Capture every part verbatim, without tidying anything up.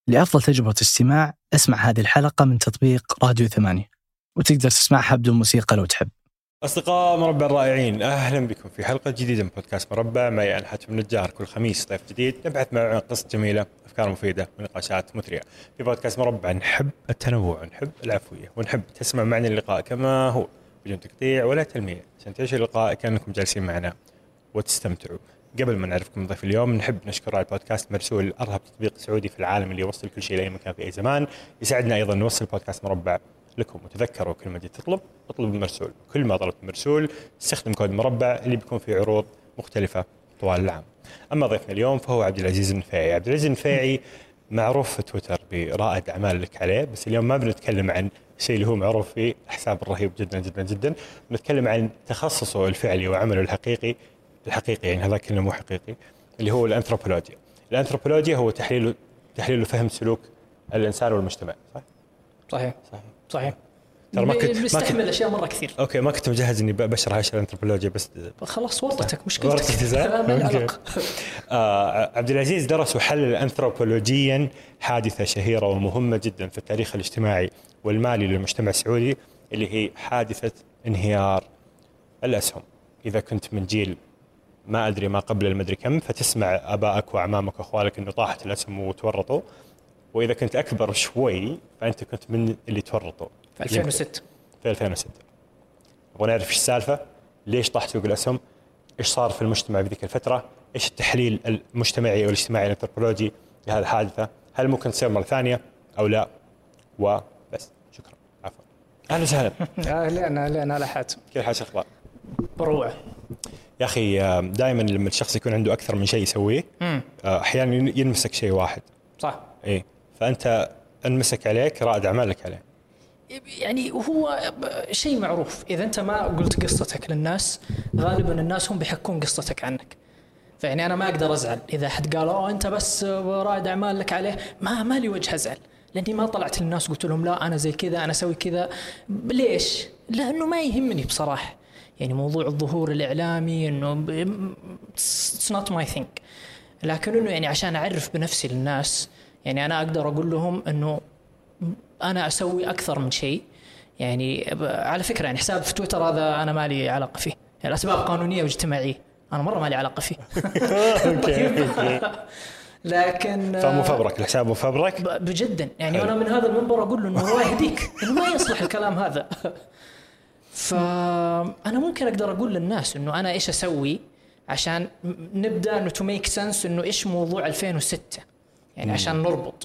لأفضل تجربة استماع اسمع هذه الحلقة من تطبيق راديو ثمانية، وتقدر تسمعها بدون موسيقى لو تحب. أصدقاء مربع الرائعين، أهلا بكم في حلقة جديدة من بودكاست مربع. معي أنا حاتم النجار. كل خميس ضيف جديد نبحث معه عن قصة جميلة، أفكار مفيدة ونقاشات مثرية. في بودكاست مربع نحب التنوع، نحب العفوية، ونحب تسمع معنا اللقاء كما هو بدون تقطيع ولا تلميع، عشان تعيشوا اللقاء كأنكم جالسين معنا وتستمتعوا. قبل ما نعرفكم ضيف اليوم، نحب نشكر على البودكاست مرسول، أرهب تطبيق سعودي في العالم اللي يوصل كل شيء لأي مكان في أي زمان. يساعدنا أيضا نوصل بودكاست مربع لكم. وتذكروا كل ما جيت تطلب اطلب مرسول، كل ما طلبت مرسول استخدم كود مربع اللي بيكون فيه عروض مختلفة طوال العام. أما ضيفنا اليوم فهو عبد العزيز النفيعي. عبد العزيز النفيعي معروف في تويتر برائد أعمال لك عليه، بس اليوم ما بنتكلم عن الشيء اللي هو معروف فيه، حساب الرهيب جدا جدا جدا. بنتكلم عن تخصصه الفعلي وعمله الحقيقي الحقيقي يعني هذا كله مو حقيقي، اللي هو الأنثروبولوجيا. الأنثروبولوجيا هو تحليل تحليل وفهم سلوك الإنسان والمجتمع. صح؟ صحيح صحيح صحيح. ترى ما كنت بستحمل اشياء مره كثير. اوكي ما كنت مجهز اني بشرح ايش الانثروبولوجيا، بس خلاص ورطتك مشكلتك. آه عبد العزيز درس وحلل انثروبولوجيا حادثه شهيره ومهمه جدا في التاريخ الاجتماعي والمالي للمجتمع السعودي، اللي هي حادثه انهيار الاسهم. اذا كنت من جيل ما ادري ما قبل المدري كم، فتسمع ابائك واعمامك واخوالك انه طاحت الاسهم وتورطوا، واذا كنت اكبر شوي فانت كنت من اللي تورطوا في ألفين وستة. في ألفين وستة نبغى نعرف ايش السالفه، ليش طاح سوق الاسهم، ايش صار في المجتمع بذيك الفتره، ايش التحليل المجتمعي والاجتماعي الانثروبولوجي لهذه الحادثه، هل ممكن تصير مره ثانيه او لا، وبس. شكرا. عفوا. اهلا وسهلا. اهلا اهلا على حاتم. كيف حالك؟ اخبار؟ بروعه يا اخي. دائما لما الشخص يكون عنده اكثر من شيء يسويه احيانا ينمسك شيء واحد. صح. ايه فانت انمسك عليك رائد اعمالك عليه. يعني وهو شيء معروف، إذا أنت ما قلت قصتك للناس غالباً الناس هم بيحكون قصتك عنك. فيعني أنا ما أقدر أزعل إذا حد قال أوه أنت بس رائد أعمال لك عليه، ما ما لي وجه أزعل، لأني ما طلعت للناس قلت لهم لا أنا زي كذا أنا أسوي كذا. ليش؟ لأنه ما يهمني بصراحة. يعني موضوع الظهور الإعلامي إنه it's not my thing، لكن إنه يعني عشان أعرف بنفسي للناس، يعني أنا أقدر أقول لهم إنه أنا أسوي أكثر من شيء. يعني على فكرة يعني حساب في تويتر هذا أنا ما لي علاقة فيه، يعني أسباب قانونية واجتماعية أنا مرة ما لي علاقة فيه. لكن فمفبرك الحساب مفبرك بجدا يعني. أنا من هذا المنبر أقول له إنه الله يهديك إنه ما يصلح الكلام هذا. فأنا ممكن أقدر أقول للناس إنه أنا إيش أسوي عشان نبدأ إنه to make sense إنه إيش موضوع ألفين وستة، يعني عشان نربط.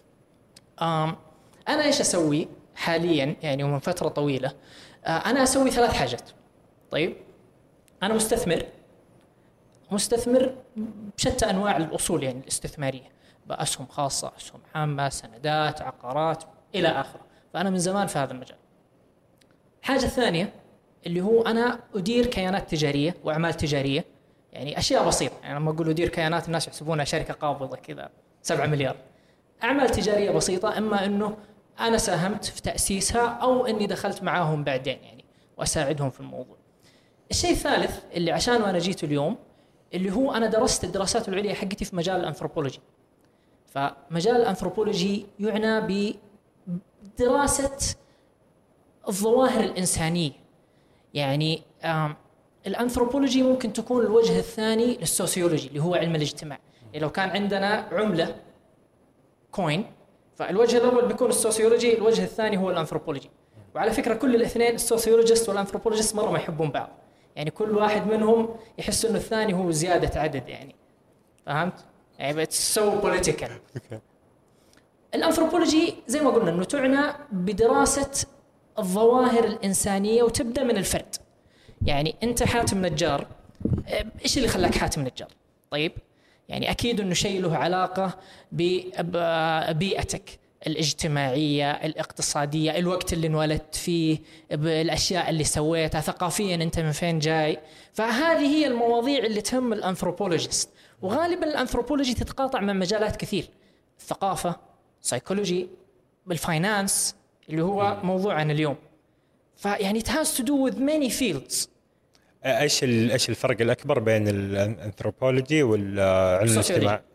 أنا إيش أسوي حالياً يعني ومن فترة طويلة؟ أنا أسوي ثلاث حاجات. طيب أنا مستثمر مستثمر بشتى أنواع الأصول يعني الاستثمارية، بأسهم خاصة، أسهم عامة، سندات، عقارات إلى آخره. فأنا من زمان في هذا المجال. الحاجة الثانية اللي هو أنا أدير كيانات تجارية وأعمال تجارية، يعني أشياء بسيطة. يعني لما أقول أدير كيانات الناس يحسبونها شركة قابضة كذا سبعة مليار. أعمال تجارية بسيطة، إما إنه أنا ساهمت في تأسيسها أو إني دخلت معاهم بعدين يعني وأساعدهم في الموضوع. الشيء الثالث اللي عشانه أنا جيت اليوم اللي هو أنا درست الدراسات العليا حقتي في مجال الأنثروبولوجي. فمجال الأنثروبولوجي يعنى بدراسة الظواهر الإنسانية. يعني الأنثروبولوجي ممكن تكون الوجه الثاني للسوسيولوجي اللي هو علم الاجتماع. يعني لو كان عندنا عملة كوين، فالوجه الأول بيكون السوسيولوجي، الوجه الثاني هو الأنثروبولوجي. وعلى فكرة كل الاثنين السوسيولوجيست والأنثروبولوجيست مرة ما يحبون بعض، يعني كل واحد منهم يحس إنه الثاني هو زيادة عدد. يعني فهمت؟ يعني it's so political. الأنثروبولوجي زي ما قلنا إنه تعنى بدراسة الظواهر الإنسانية وتبدأ من الفرد. يعني أنت حاتم نجار، إيش اللي خلاك حاتم نجار؟ طيب يعني أكيد أنه شيء له علاقة ببيئتك الاجتماعية الاقتصادية، الوقت اللي انولدت فيه، الأشياء اللي سويتها، ثقافيا أنت من فين جاي. فهذه هي المواضيع اللي تهم الأنثروبولوجيست. وغالبا الأنثروبولوجي تتقاطع من مجالات كثير، الثقافة، سايكولوجي، بالفاينانس اللي هو موضوعنا اليوم. فيعني it has to do with many fields. ايش ايش الفرق الاكبر بين الانثروبولوجي والعلم الاجتماع؟ ايوه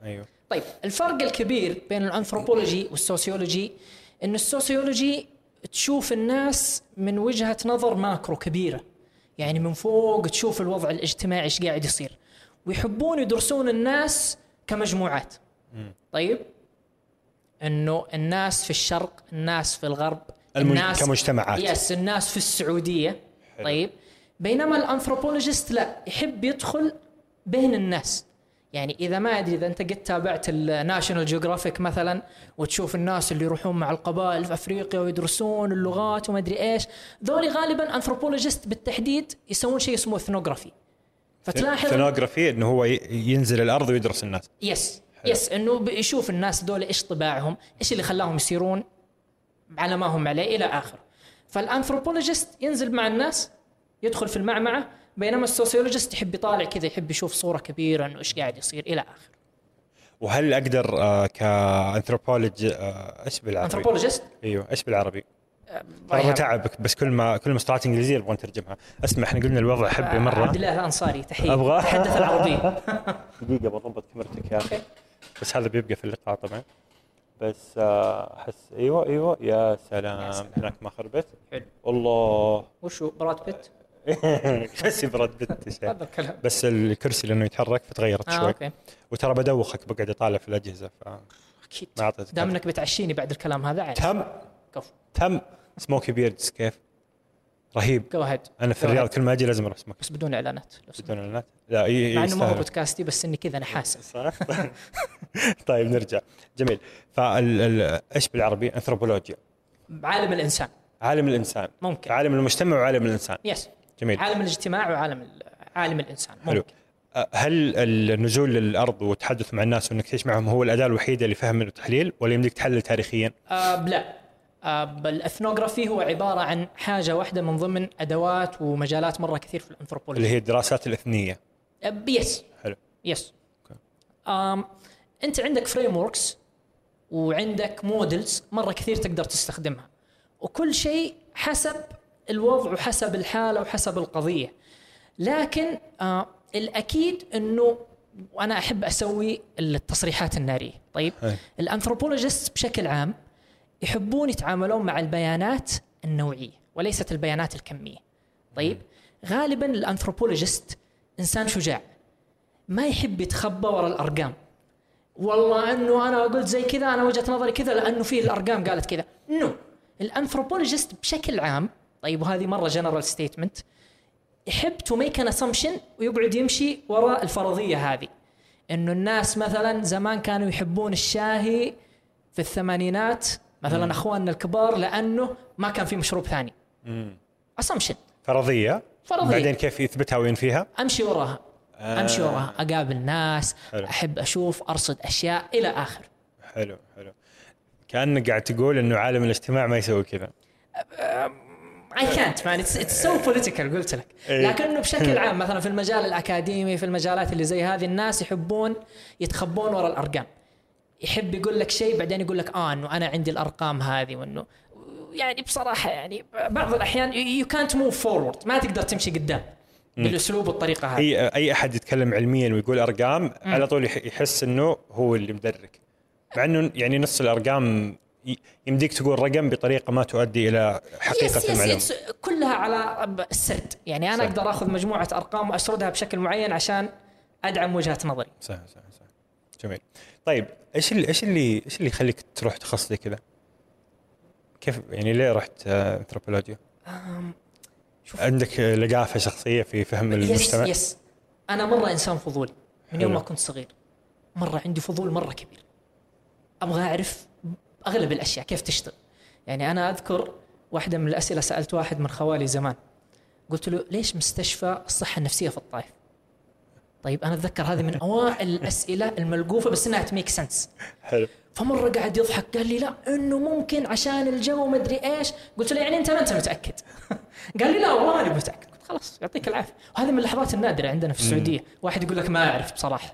طيب الفرق الكبير بين الأنثروبولوجي والسوسيولوجي إن السوسيولوجي تشوف الناس من وجهة نظر ماكرو كبيرة، يعني من فوق تشوف الوضع الاجتماعي إيش قاعد يصير، ويحبون يدرسون الناس كمجموعات. طيب إنه الناس في الشرق، الناس في الغرب، الناس كمجتمعات، يس الناس في السعودية. حلو. طيب بينما الأنثروبولوجيست لا، يحب يدخل بين الناس. يعني إذا ما أدري إذا أنت قد تابعت الناشونال جيوغرافيك مثلا وتشوف الناس اللي يروحون مع القبائل في أفريقيا ويدرسون اللغات وما أدري إيش، ذولي غالبا أنثروبولوجيست بالتحديد يسوون شيء اسمه إثنوغرافي. فتلاحظ إثنوغرافي إنه هو ينزل الأرض ويدرس الناس. يس حلو. يس إنه يشوف الناس ذولي إيش طباعهم، إيش اللي خلاهم يصيرون على ما هم عليه إلى آخر. فالأنثروبولوجيست ينزل مع الناس، يدخل في المعمعة، بينما السوسيولوجيست يحب يطالع كذا، يحب يشوف صورة كبيرة إنه إيش قاعد يصير إلى آخر. وهل أقدر آه كأنثروبولوج آه إيش بالعربي؟ أنثروبولوجيست؟ أيوه إيش بالعربي؟ أنا تعبك بس كل ما كل مصطلحات إنجليزية أبغى نترجمها. أسمع إحنا قلنا الوضع حبي مرة. عبد الله الأنصاري تحية. أبغى أتحدث العربية. دقيقة بضبط كاميرتك يا أخي. بس هذا بيبقى في اللقاء طبعا. بس أحس أيوه أيوه يا سلام, سلام. هناك ما خربت. حلو. الله. وشو براد بيت؟ كرسي براد بيت. بس الكرسي لأنه يتحرك فتغيرت آه شوي. أوكي. وترى بدوخك بقعد أطالع في الأجهزة. ف... أكيد. دام إنك بتعشيني بعد الكلام هذا عادي. تم. كفو. تم. سموكي بيردز كيف؟ رهيب. جوهد. أنا في الرياض كل ما أجي لازم أروح سموكي. بس بدون إعلانات. بدون إعلانات. لا إيه. مع إنه ما هو بودكاستي بس إني كذا أنا حاسس. صح. طيب نرجع. جميل. فال إيش بالعربي؟ أنثروبولوجيا. عالم الإنسان. عالم الإنسان. ممكن. عالم المجتمع وعالم الإنسان. يس. جميل. عالم الاجتماع وعالم عالم الإنسان. ممكن. حلو. هل النزول للأرض والتحدث مع الناس وإنك تعيش معهم هو الأداة الوحيدة لفهم التحليل ولا يمديك تحلل تاريخيا؟ آه لا. آه الإثنوغرافي هو عبارة عن حاجة واحدة من ضمن أدوات ومجالات مرة كثير في الأنثروبولوجيا. اللي هي الدراسات الإثنية. آه يس. حلو. يس. آم أنت عندك فريموركس وعندك مودلز مرة كثير تقدر تستخدمها، وكل شيء حسب الوضع وحسب الحالة وحسب القضية. لكن آه الأكيد أنه وأنا أحب أسوي التصريحات النارية. طيب هي. الأنثروبولوجيست بشكل عام يحبون يتعاملون مع البيانات النوعية وليست البيانات الكمية. طيب غالبا الأنثروبولوجيست إنسان شجاع، ما يحب يتخبى وراء الأرقام. والله أنه أنا قلت زي كذا، أنا وجهة نظري كذا لأنه فيه الأرقام قالت كذا. نو. الأنثروبولوجيست بشكل عام، طيب وهذه مرة جنرال ستيتمنت، يحب to make an assumption ويقعد يمشي وراء الفرضية هذه، إنه الناس مثلا زمان كانوا يحبون الشاهي في الثمانينات مثلا مم. أخواننا الكبار لأنه ما كان في مشروب ثاني. مم. assumption. فرضية. فرضية. بعدين كيف يثبتها وينفيها؟ أمشي وراها. آه. أمشي وراها، أقابل ناس، حلو. أحب أشوف، أرصد أشياء إلى آخر. حلو حلو. كأنك قاعد تقول إنه عالم الاجتماع ما يسوي كذا. I can't man it's it's so political قلت لك. لكنه بشكل عام مثلا في المجال الأكاديمي، في المجالات اللي زي هذه، الناس يحبون يتخبون وراء الأرقام. يحب يقول لك شيء بعدين يقول لك آه إنه أنا عندي الأرقام هذه، وإنه يعني بصراحة يعني بعض الأحيان you can't move forward، ما تقدر تمشي قدام بالأسلوب والطريقة هذه. أي أي أحد يتكلم علميا ويقول أرقام م. على طول يحس إنه هو اللي مدرك، مع إنه يعني نص الأرقام يمديك تقول رقم بطريقة ما تؤدي إلى حقيقة يس المعلومة. يس كلها على السرد، يعني أنا صح. أقدر أخذ مجموعة أرقام وأسردها بشكل معين عشان أدعم وجهة نظري. صح صح صح. جميل. طيب إيش اللي إيش اللي إيش اللي يخليك تروح تخصص كذا؟ كيف يعني ليه رحت أنثروبولوجيا؟ عندك لقافة شخصية في فهم المجتمع؟ يس يس أنا مرة إنسان فضولي من يوم ما كنت صغير، مرة عندي فضول مرة كبير، أبغى أعرف أغلب الأشياء كيف تشتغل. يعني أنا أذكر واحدة من الأسئلة سألت واحد من خوالي زمان، قلت له ليش مستشفى الصحة النفسية في الطائف؟ طيب أنا أتذكر هذه من أوائل الأسئلة الملقوفة بس إنها تميك سنس. حلو. فمرة قاعد يضحك قال لي لا إنه ممكن عشان الجو ما أدري إيش. قلت له يعني أنت ما أنت متأكد؟ قال لي لا والله أنا متأكد. قلت خلاص يعطيك العافية. وهذه من اللحظات النادرة عندنا في السعودية، واحد يقول لك ما أعرف بصراحة.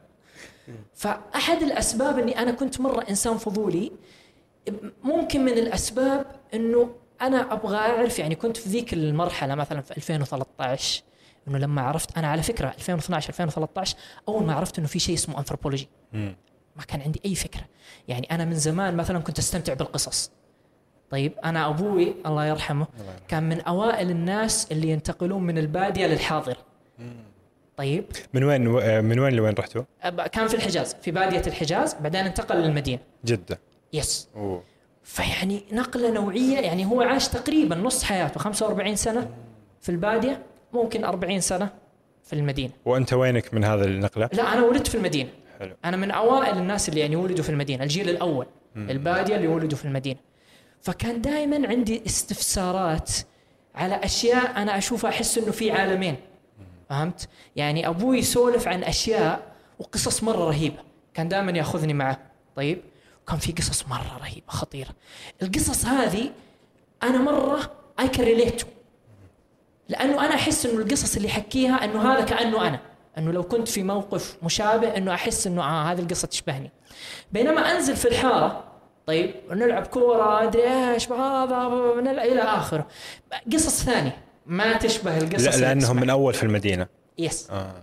فأحد الأسباب أني أنا كنت مرة إنسان فضولي، ممكن من الأسباب أنه أنا أبغى أعرف، يعني كنت في ذيك المرحلة مثلا في ألفين وثلاثة عشر، أنه لما عرفت أنا على فكرة ألفين واثناشر ألفين وثلاثة عشر أول ما عرفت أنه في شيء اسمه أنثروبولوجي. ما كان عندي أي فكرة. يعني أنا من زمان مثلا كنت أستمتع بالقصص. طيب أنا أبوي الله يرحمه كان من أوائل الناس اللي ينتقلون من البادية للحاضرة. طيب من وين من وين لوين رحتوا؟ كان في الحجاز، في بادية الحجاز، بعدين انتقل للمدينة جدة. يس. أوه. فيعني نقلة نوعية. يعني هو عاش تقريبا نص حياته خمسة وأربعين سنة في البادية، ممكن أربعين سنة في المدينة. وأنت وينك من هذا النقلة؟ لا أنا ولدت في المدينة. حلو. أنا من أوائل الناس اللي يعني ولدوا في المدينة، الجيل الأول مم. البادية اللي ولدوا في المدينة. فكان دائما عندي استفسارات على أشياء أنا أشوفها أحس إنه في عالمين. فهمت؟ يعني أبوي يسولف عن أشياء وقصص مرة رهيبة، كان دائما يأخذني معه. طيب كان في قصص مرة رهيبة خطيرة. القصص هذه أنا مرة I can relate، لأنه أنا أحس إنه القصص اللي حكيها إنه هذا كأنه أنا، إنه لو كنت في موقف مشابه إنه أحس إنه آه هذه القصة تشبهني. بينما أنزل في الحارة طيب نلعب كورة أدري إيش هذا نلعب إلى آخره، قصص ثانية ما تشبه القصص. لا لأنهم من أول في المدينة. يس. آه.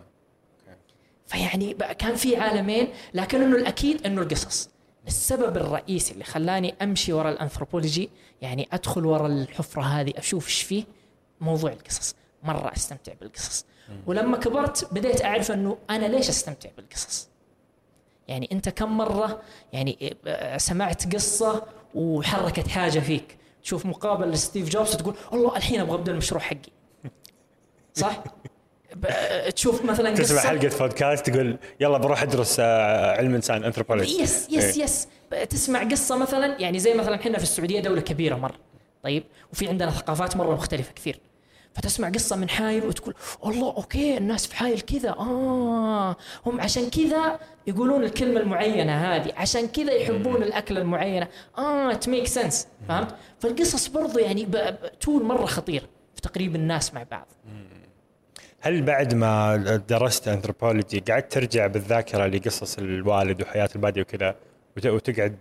فيعني كان في عالمين، لكن إنه الأكيد إنه القصص. السبب الرئيسي اللي خلاني أمشي وراء الأنثروبولوجي، يعني أدخل وراء الحفرة هذه أشوف إيش فيه، موضوع القصص. مرة أستمتع بالقصص. ولما كبرت بديت أعرف أنه أنا ليش أستمتع بالقصص. يعني أنت كم مرة يعني سمعت قصة وحركت حاجة فيك، تشوف مقابل لستيف جوبز تقول الله الحين أبغى أبدأ المشروع حقي، صح؟ تشوف مثلا تسمع حلقة بودكاست تقول يلا بروح أدرس علم إنسان أنثروبولوجي. يس يس يس. تسمع قصة مثلا، يعني زي مثلا إحنا في السعودية دولة كبيرة مرة، طيب وفي عندنا ثقافات مرة مختلفة كثير. فتسمع قصة من حايل وتقول الله أوكي الناس في حايل كذا، آه هم عشان كذا يقولون الكلمة المعينة هذه، عشان كذا يحبون الأكل المعينة، آه it makes sense. فهمت؟ فالقصص برضو يعني تول مرة خطير في تقريب الناس مع بعض. هل بعد ما درست أنثروبولوجي قعدت ترجع بالذاكرة لقصص الوالد وحياة البادية وكذا وتقعد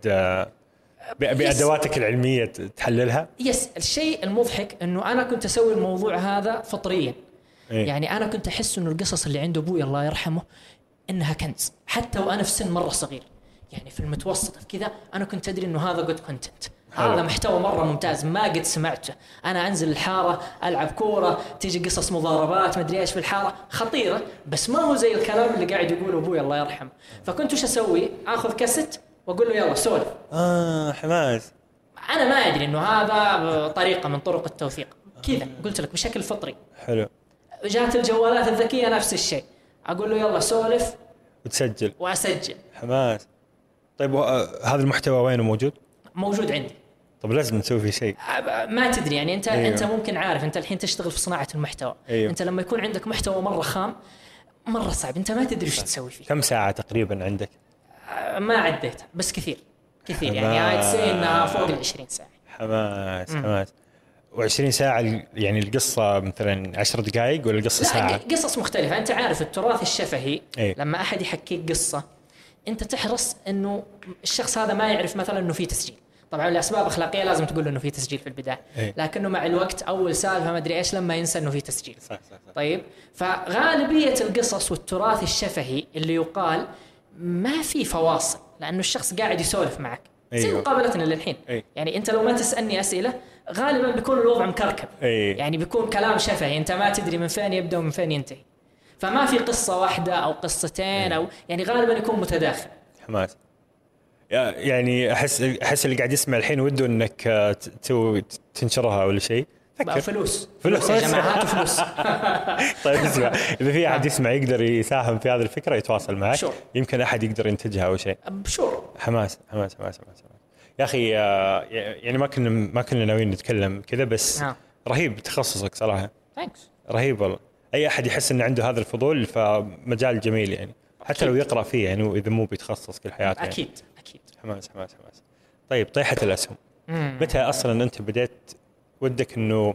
بأدواتك العلمية تحللها؟ يس. الشيء المضحك أنه أنا كنت أسوي الموضوع هذا فطريا. إيه؟ يعني أنا كنت أحس أنه القصص اللي عند أبوي الله يرحمه إنها كنز، حتى وأنا في سن مرة صغير، يعني في المتوسط في كذا أنا كنت أدري أنه هذا good content، هذا محتوى مرة ممتاز ما قد سمعته. أنا أنزل الحارة ألعب كورة، تيجي قصص مضاربات ما أدري إيش في الحارة خطيرة، بس ما هو زي الكلام اللي قاعد يقوله أبوي الله يرحمه. فكنت وش أسوي؟ أخذ كاسيت وأقول له يلا سولف. آه حماس. أنا ما أدري إنه هذا طريقة من طرق التوثيق كذا، قلت لك بشكل فطري. حلو. جات الجوالات الذكية نفس الشيء، أقول له يلا سولف وتسجل. وأسجل. حماس. طيب هذا المحتوى وينه موجود؟ موجود عندي. طب لازم نسوي فيه شيء. ما تدري يعني أنت أيوه. أنت ممكن عارف أنت الحين تشتغل في صناعة المحتوى. أيوه. أنت لما يكون عندك محتوى مرة خام مرة صعب، أنت ما تدري وش تسوي فيه. كم ساعة تقريبا عندك؟ ما عديت بس كثير كثير يعني عاد سينا فوق العشرين ساعة. حماس حماس. وعشرين ساعة يعني القصة مثلا عشر دقائق ولا القصة ساعة؟ قصص مختلفة. أنت عارف التراث الشفهي أيه؟ لما أحد يحكيك قصة أنت تحرص إنه الشخص هذا ما يعرف مثلا إنه في تسجيل. طبعا لأسباب أخلاقية لازم تقول له إنه في تسجيل في البداية. أيه؟ لكنه مع الوقت أول سالفة ما أدري إيش لما ينسى إنه في تسجيل. صح صح صح. طيب فغالبية القصص والتراث الشفهي اللي يقال ما في فواصل، لأنه الشخص قاعد يسولف معك. أيوه. زي مقابلتنا للحين. أيه؟ يعني أنت لو ما تسألني أسئلة غالبا بيكون الوضع مكركب. أيه؟ يعني بيكون كلام شفهي أنت ما تدري من فين يبدأ ومن فين ينتهي، فما في قصة واحدة أو قصتين. أيه؟ أو يعني غالبا يكون متداخل. حماس. يعني أحس أحس اللي قاعد يسمع الحين وده إنك تسوي تنشرها ولا شيء. فكر. فلوس فلوس يا جماعة هاتوا فلوس. طيب اسمع، إذا في أحد يسمع يقدر يساهم في هذه الفكرة يتواصل معك. شور. يمكن أحد يقدر ينتجها أو شيء. بشور. حماس حماس حماس حماس. يا أخي يعني ما كنا ما كنا ناويين نتكلم كذا بس آه. رهيب تخصصك صراحة. ثانكس. رهيب والله. أي أحد يحس إنه عنده هذا الفضول فمجال جميل يعني، حتى أكيد. لو يقرأ فيه يعني وإذا مو بيتخصص كل حياته يعني. أكيد أكيد. حماس حماس حماس. طيب طيحة الأسهم. مم. متى أصلاً أنت بديت ودك إنه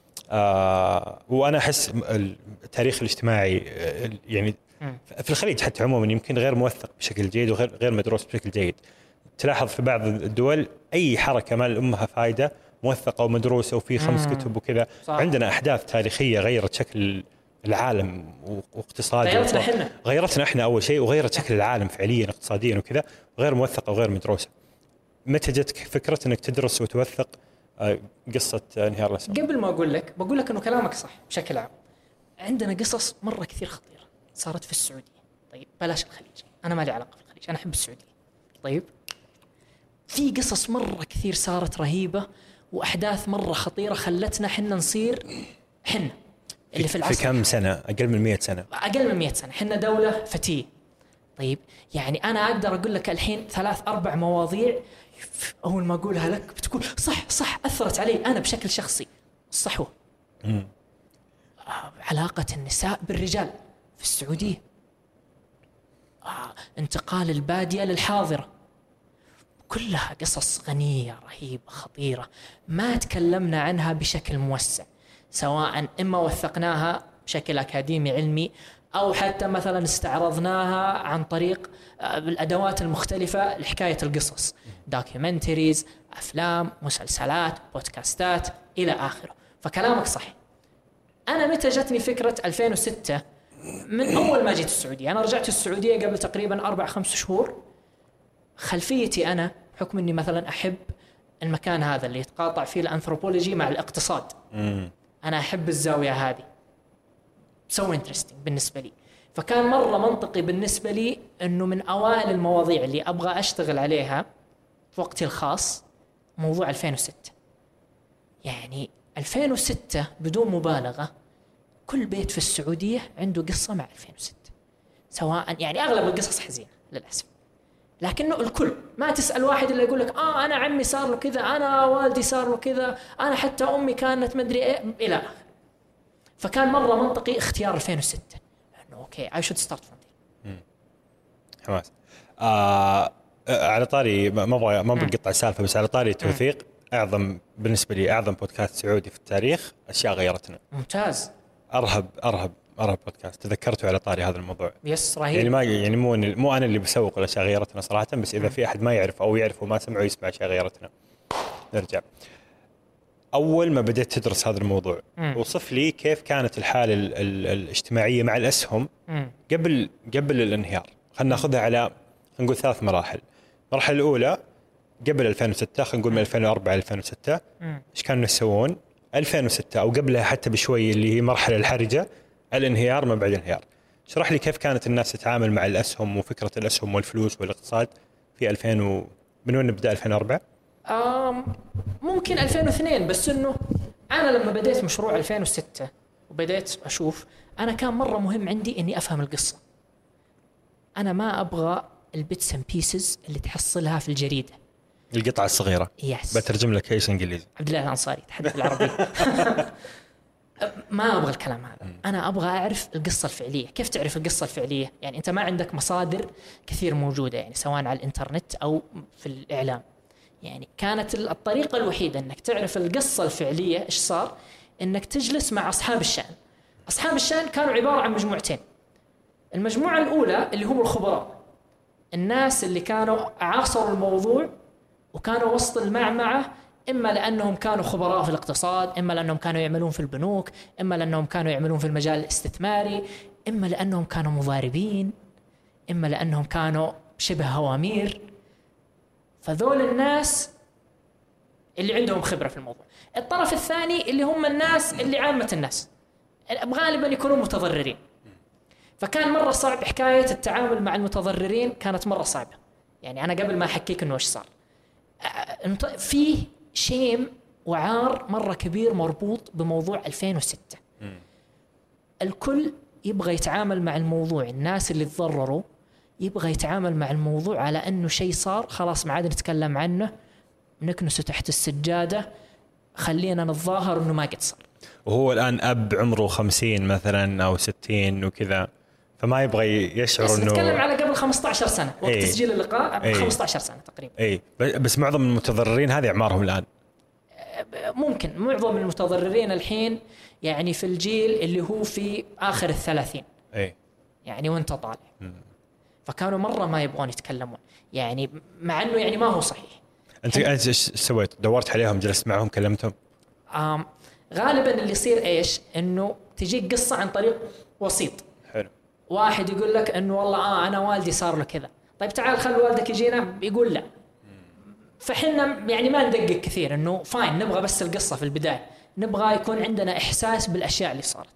آه وأنا أحس التاريخ الاجتماعي يعني مم. في الخليج حتى عموماً يمكن غير موثق بشكل جيد وغير غير مدروس بشكل جيد. تلاحظ في بعض الدول أي حركة ما لأمها فائدة موثقة ومدروسة وفي خمس مم. كتب وكذا. صح. عندنا أحداث تاريخية غيرت شكل العالم واقتصادي. غيرتنا احنا غيرتنا احنا اول شيء، وغيرت شكل العالم فعليا اقتصاديا وكذا، غير موثقه وغير مدروسه. متى جتك فكره انك تدرس وتوثق قصه انهيار الاسهم؟ قبل ما اقول لك بقول لك انه كلامك صح بشكل عام. عندنا قصص مره كثير خطيره صارت في السعوديه. طيب بلاش الخليج، انا ما لي علاقه في الخليج، انا احب السعوديه. طيب في قصص مره كثير صارت رهيبه واحداث مره خطيره خلتنا حنا نصير حنا اللي في العصر في كم سنه؟ اقل من مئة سنه. اقل من مئة سنه، حنا دوله فتيه. طيب يعني انا اقدر اقول لك الحين ثلاث اربع مواضيع اول ما اقولها لك بتقول صح صح اثرت علي انا بشكل شخصي. الصحوه، امم آه، علاقه النساء بالرجال في السعوديه، آه، انتقال الباديه للحاضره، كلها قصص غنيه رهيبه خطيره ما تكلمنا عنها بشكل موسع، سواء اما وثقناها بشكل اكاديمي علمي أو حتى مثلا استعرضناها عن طريق الأدوات المختلفة لحكاية القصص، دوكيومنتريز، أفلام، مسلسلات، بودكاستات إلى آخره. فكلامك صح. أنا متى جتني فكرة ألفين وستة؟ من أول ما جيت السعودية. أنا رجعت السعودية قبل تقريبا أربع خمس شهور. خلفيتي أنا بحكم أني مثلا أحب المكان هذا اللي يتقاطع فيه الأنثروبولوجي مع الاقتصاد. أنا أحب الزاوية هذه، سو انترستينج بالنسبة لي. فكان مرة منطقي بالنسبة لي أنه من أوائل المواضيع اللي أبغى أشتغل عليها في وقتي الخاص موضوع ألفين وستة. يعني ألفين وستة بدون مبالغة كل بيت في السعودية عنده قصة مع ألفين وستة، سواء يعني أغلب القصص حزينة للأسف، لكنه الكل ما تسأل واحد اللي يقول لك آه أنا عمي صار له كذا، أنا والدي صار له كذا، أنا حتى أمي كانت مدري إيه إلى آخر. فكان مرة منطقي اختيار ألفين وستة، إنه أوكي I should start from there. حماس. آه على طاري ما ابغى ما بنقطع السالفة، بس على طاري التوثيق، أعظم بالنسبة لي أعظم بودكاست سعودي في التاريخ أشياء غيرتنا. ممتاز. أرهب أرهب أرهب بودكاست تذكرته على طاري هذا الموضوع. يس رهيب. يعني ما يعني مو مو أنا اللي بسوق الأشياء غيرتنا صراحة، بس إذا م. في أحد ما يعرف أو يعرف وما سمعه يسمع أشياء غيرتنا. نرجع أول ما بدأت تدرس هذا الموضوع، م. وصف لي كيف كانت الحالة ال ال الاجتماعية مع الأسهم م. قبل قبل الانهيار. خلنا ناخذها على خلينا نقول ثلاث مراحل. المرحلة الأولى قبل ألفين وستة، خلينا نقول من ألفين وأربعة إلى ألفين وستة، إيش كانوا يسوون؟ ألفين وستة أو قبلها حتى بشوي اللي هي مرحلة الحرجة، الانهيار ما بعد الانهيار. اشرح لي كيف كانت الناس تتعامل مع الأسهم وفكرة الأسهم والفلوس والاقتصاد في ألفين و... من وين نبدأ؟ ألفين وأربعة؟ آم ممكن ألفين واثنين، بس إنه أنا لما بديت مشروع ألفين وستة وبديت أشوف، أنا كان مرة مهم عندي إني أفهم القصة. أنا ما أبغى البيتس اند بيسز اللي تحصلها في الجريدة، القطعة الصغيرة. يس. بترجم لك ايش انجليزي؟ عبد الله الأنصاري تحدث بالعربي. ما أبغى الكلام هذا. أنا أبغى أعرف القصة الفعلية. كيف تعرف القصة الفعلية؟ يعني أنت ما عندك مصادر كثير موجودة، يعني سواء على الإنترنت أو في الإعلام. يعني كانت الطريقة الوحيدة أنك تعرف القصة الفعلية إيش صار، أنك تجلس مع أصحاب الشأن. أصحاب الشأن كانوا عبارة عن مجموعتين. المجموعة الأولى اللي هم الخبراء، الناس اللي كانوا عاصروا الموضوع وكانوا وسط المعمعة، إما لأنهم كانوا خبراء في الاقتصاد، إما لأنهم كانوا يعملون في البنوك، إما لأنهم كانوا يعملون في المجال الاستثماري، إما لأنهم كانوا مضاربين، إما لأنهم كانوا شبه هوامير. فذول الناس اللي عندهم خبرة في الموضوع. الطرف الثاني اللي هم الناس اللي عامة الناس غالبا يكونوا متضررين. فكان مرة صعب حكاية التعامل مع المتضررين، كانت مرة صعبة. يعني أنا قبل ما أحكيك إنه إيش صار، فيه شيم وعار مرة كبير مربوط بموضوع ألفين وستة. الكل يبغى يتعامل مع الموضوع، الناس اللي تضرروا يبغى يتعامل مع الموضوع على أنه شيء صار خلاص ما عاد نتكلم عنه، نكنسه تحت السجادة، خلينا نتظاهر أنه ما قد صار. وهو الآن أب عمره خمسين مثلا أو ستين وكذا، فما يبغى يشعر انه نتكلم على قبل خمسة عشر سنة وقت ايه تسجيل اللقاء. ايه خمسة عشر سنة تقريبا. اي بس معظم المتضررين هذه اعمارهم الآن. ممكن معظم المتضررين الحين يعني في الجيل اللي هو في آخر الثلاثين. اي يعني وانت طالع. م. فكانوا مرة ما يبغون يتكلمون، يعني مع انه يعني ما هو صحيح. انت ايش سويت؟ دورت عليهم، جلست معهم، كلمتهم؟ آم غالبا اللي يصير ايش، انه تجيك قصة عن طريق وسيط. حلو. واحد يقول لك انه والله اه انا والدي صار له كذا، طيب تعال خل والدك يجينا، يقول لا. فحنا يعني ما ندقق كثير، انه فاين نبغى بس القصة في البداية، نبغى يكون عندنا احساس بالاشياء اللي صارت.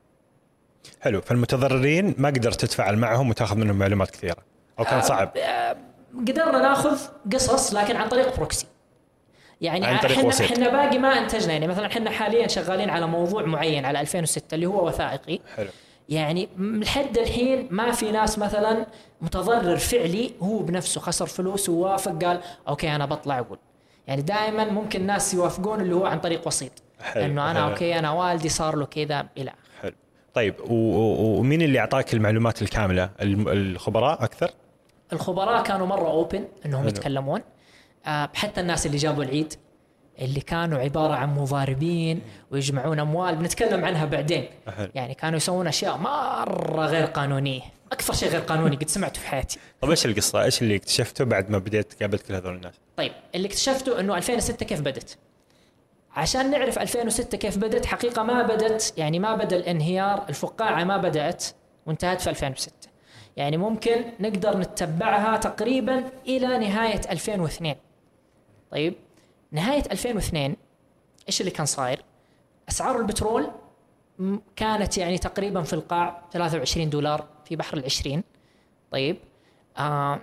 حلو. فالمتضررين ما قدرت تتفاعل معهم وتاخذ منهم معلومات كثيرة او كان صعب؟ قدرنا ناخذ قصص لكن عن طريق بروكسي، يعني احنا احنا باقي ما انتجنا. يعني مثلا احنا حاليا شغالين على موضوع معين على ألفين وستة اللي هو وثائقي. حلو. يعني لحد الحين ما في ناس مثلا متضرر فعلي هو بنفسه خسر فلوس ووافق قال اوكي انا بطلع اقول. يعني دائما ممكن ناس يوافقون اللي هو عن طريق وسيط، انه انا حلو. اوكي انا والدي صار له كذا الى اخره. حلو. طيب ومين اللي اعطاك المعلومات الكامله؟ الخبراء اكثر؟ الخبراء كانوا مره اوبن انهم حلو. يتكلمون. أه حتى الناس اللي جابوا العيد اللي كانوا عبارة عن مضاربين ويجمعون أموال، بنتكلم عنها بعدين. أحل. يعني كانوا يسوون أشياء مرة غير قانونية، أكثر شيء غير قانوني قد سمعته في حياتي. طيب إيش القصة؟ إيش اللي اكتشفته بعد ما بديت قابلت كل هذول الناس؟ طيب اللي اكتشفته إنه ألفين وستة كيف بدت. عشان نعرف ألفين وستة كيف بدت، حقيقة ما بدت يعني ما بدأ الانهيار، الفقاعة ما بدأت وانتهت في ألفين وستة. يعني ممكن نقدر نتبعها تقريبا إلى نهاية ألفين واثنين. طيب نهاية ألفين واثنين إيش اللي كان صاير؟ أسعار البترول كانت يعني تقريبا في القاع ثلاثة وعشرين دولار في بحر العشرين. طيب آه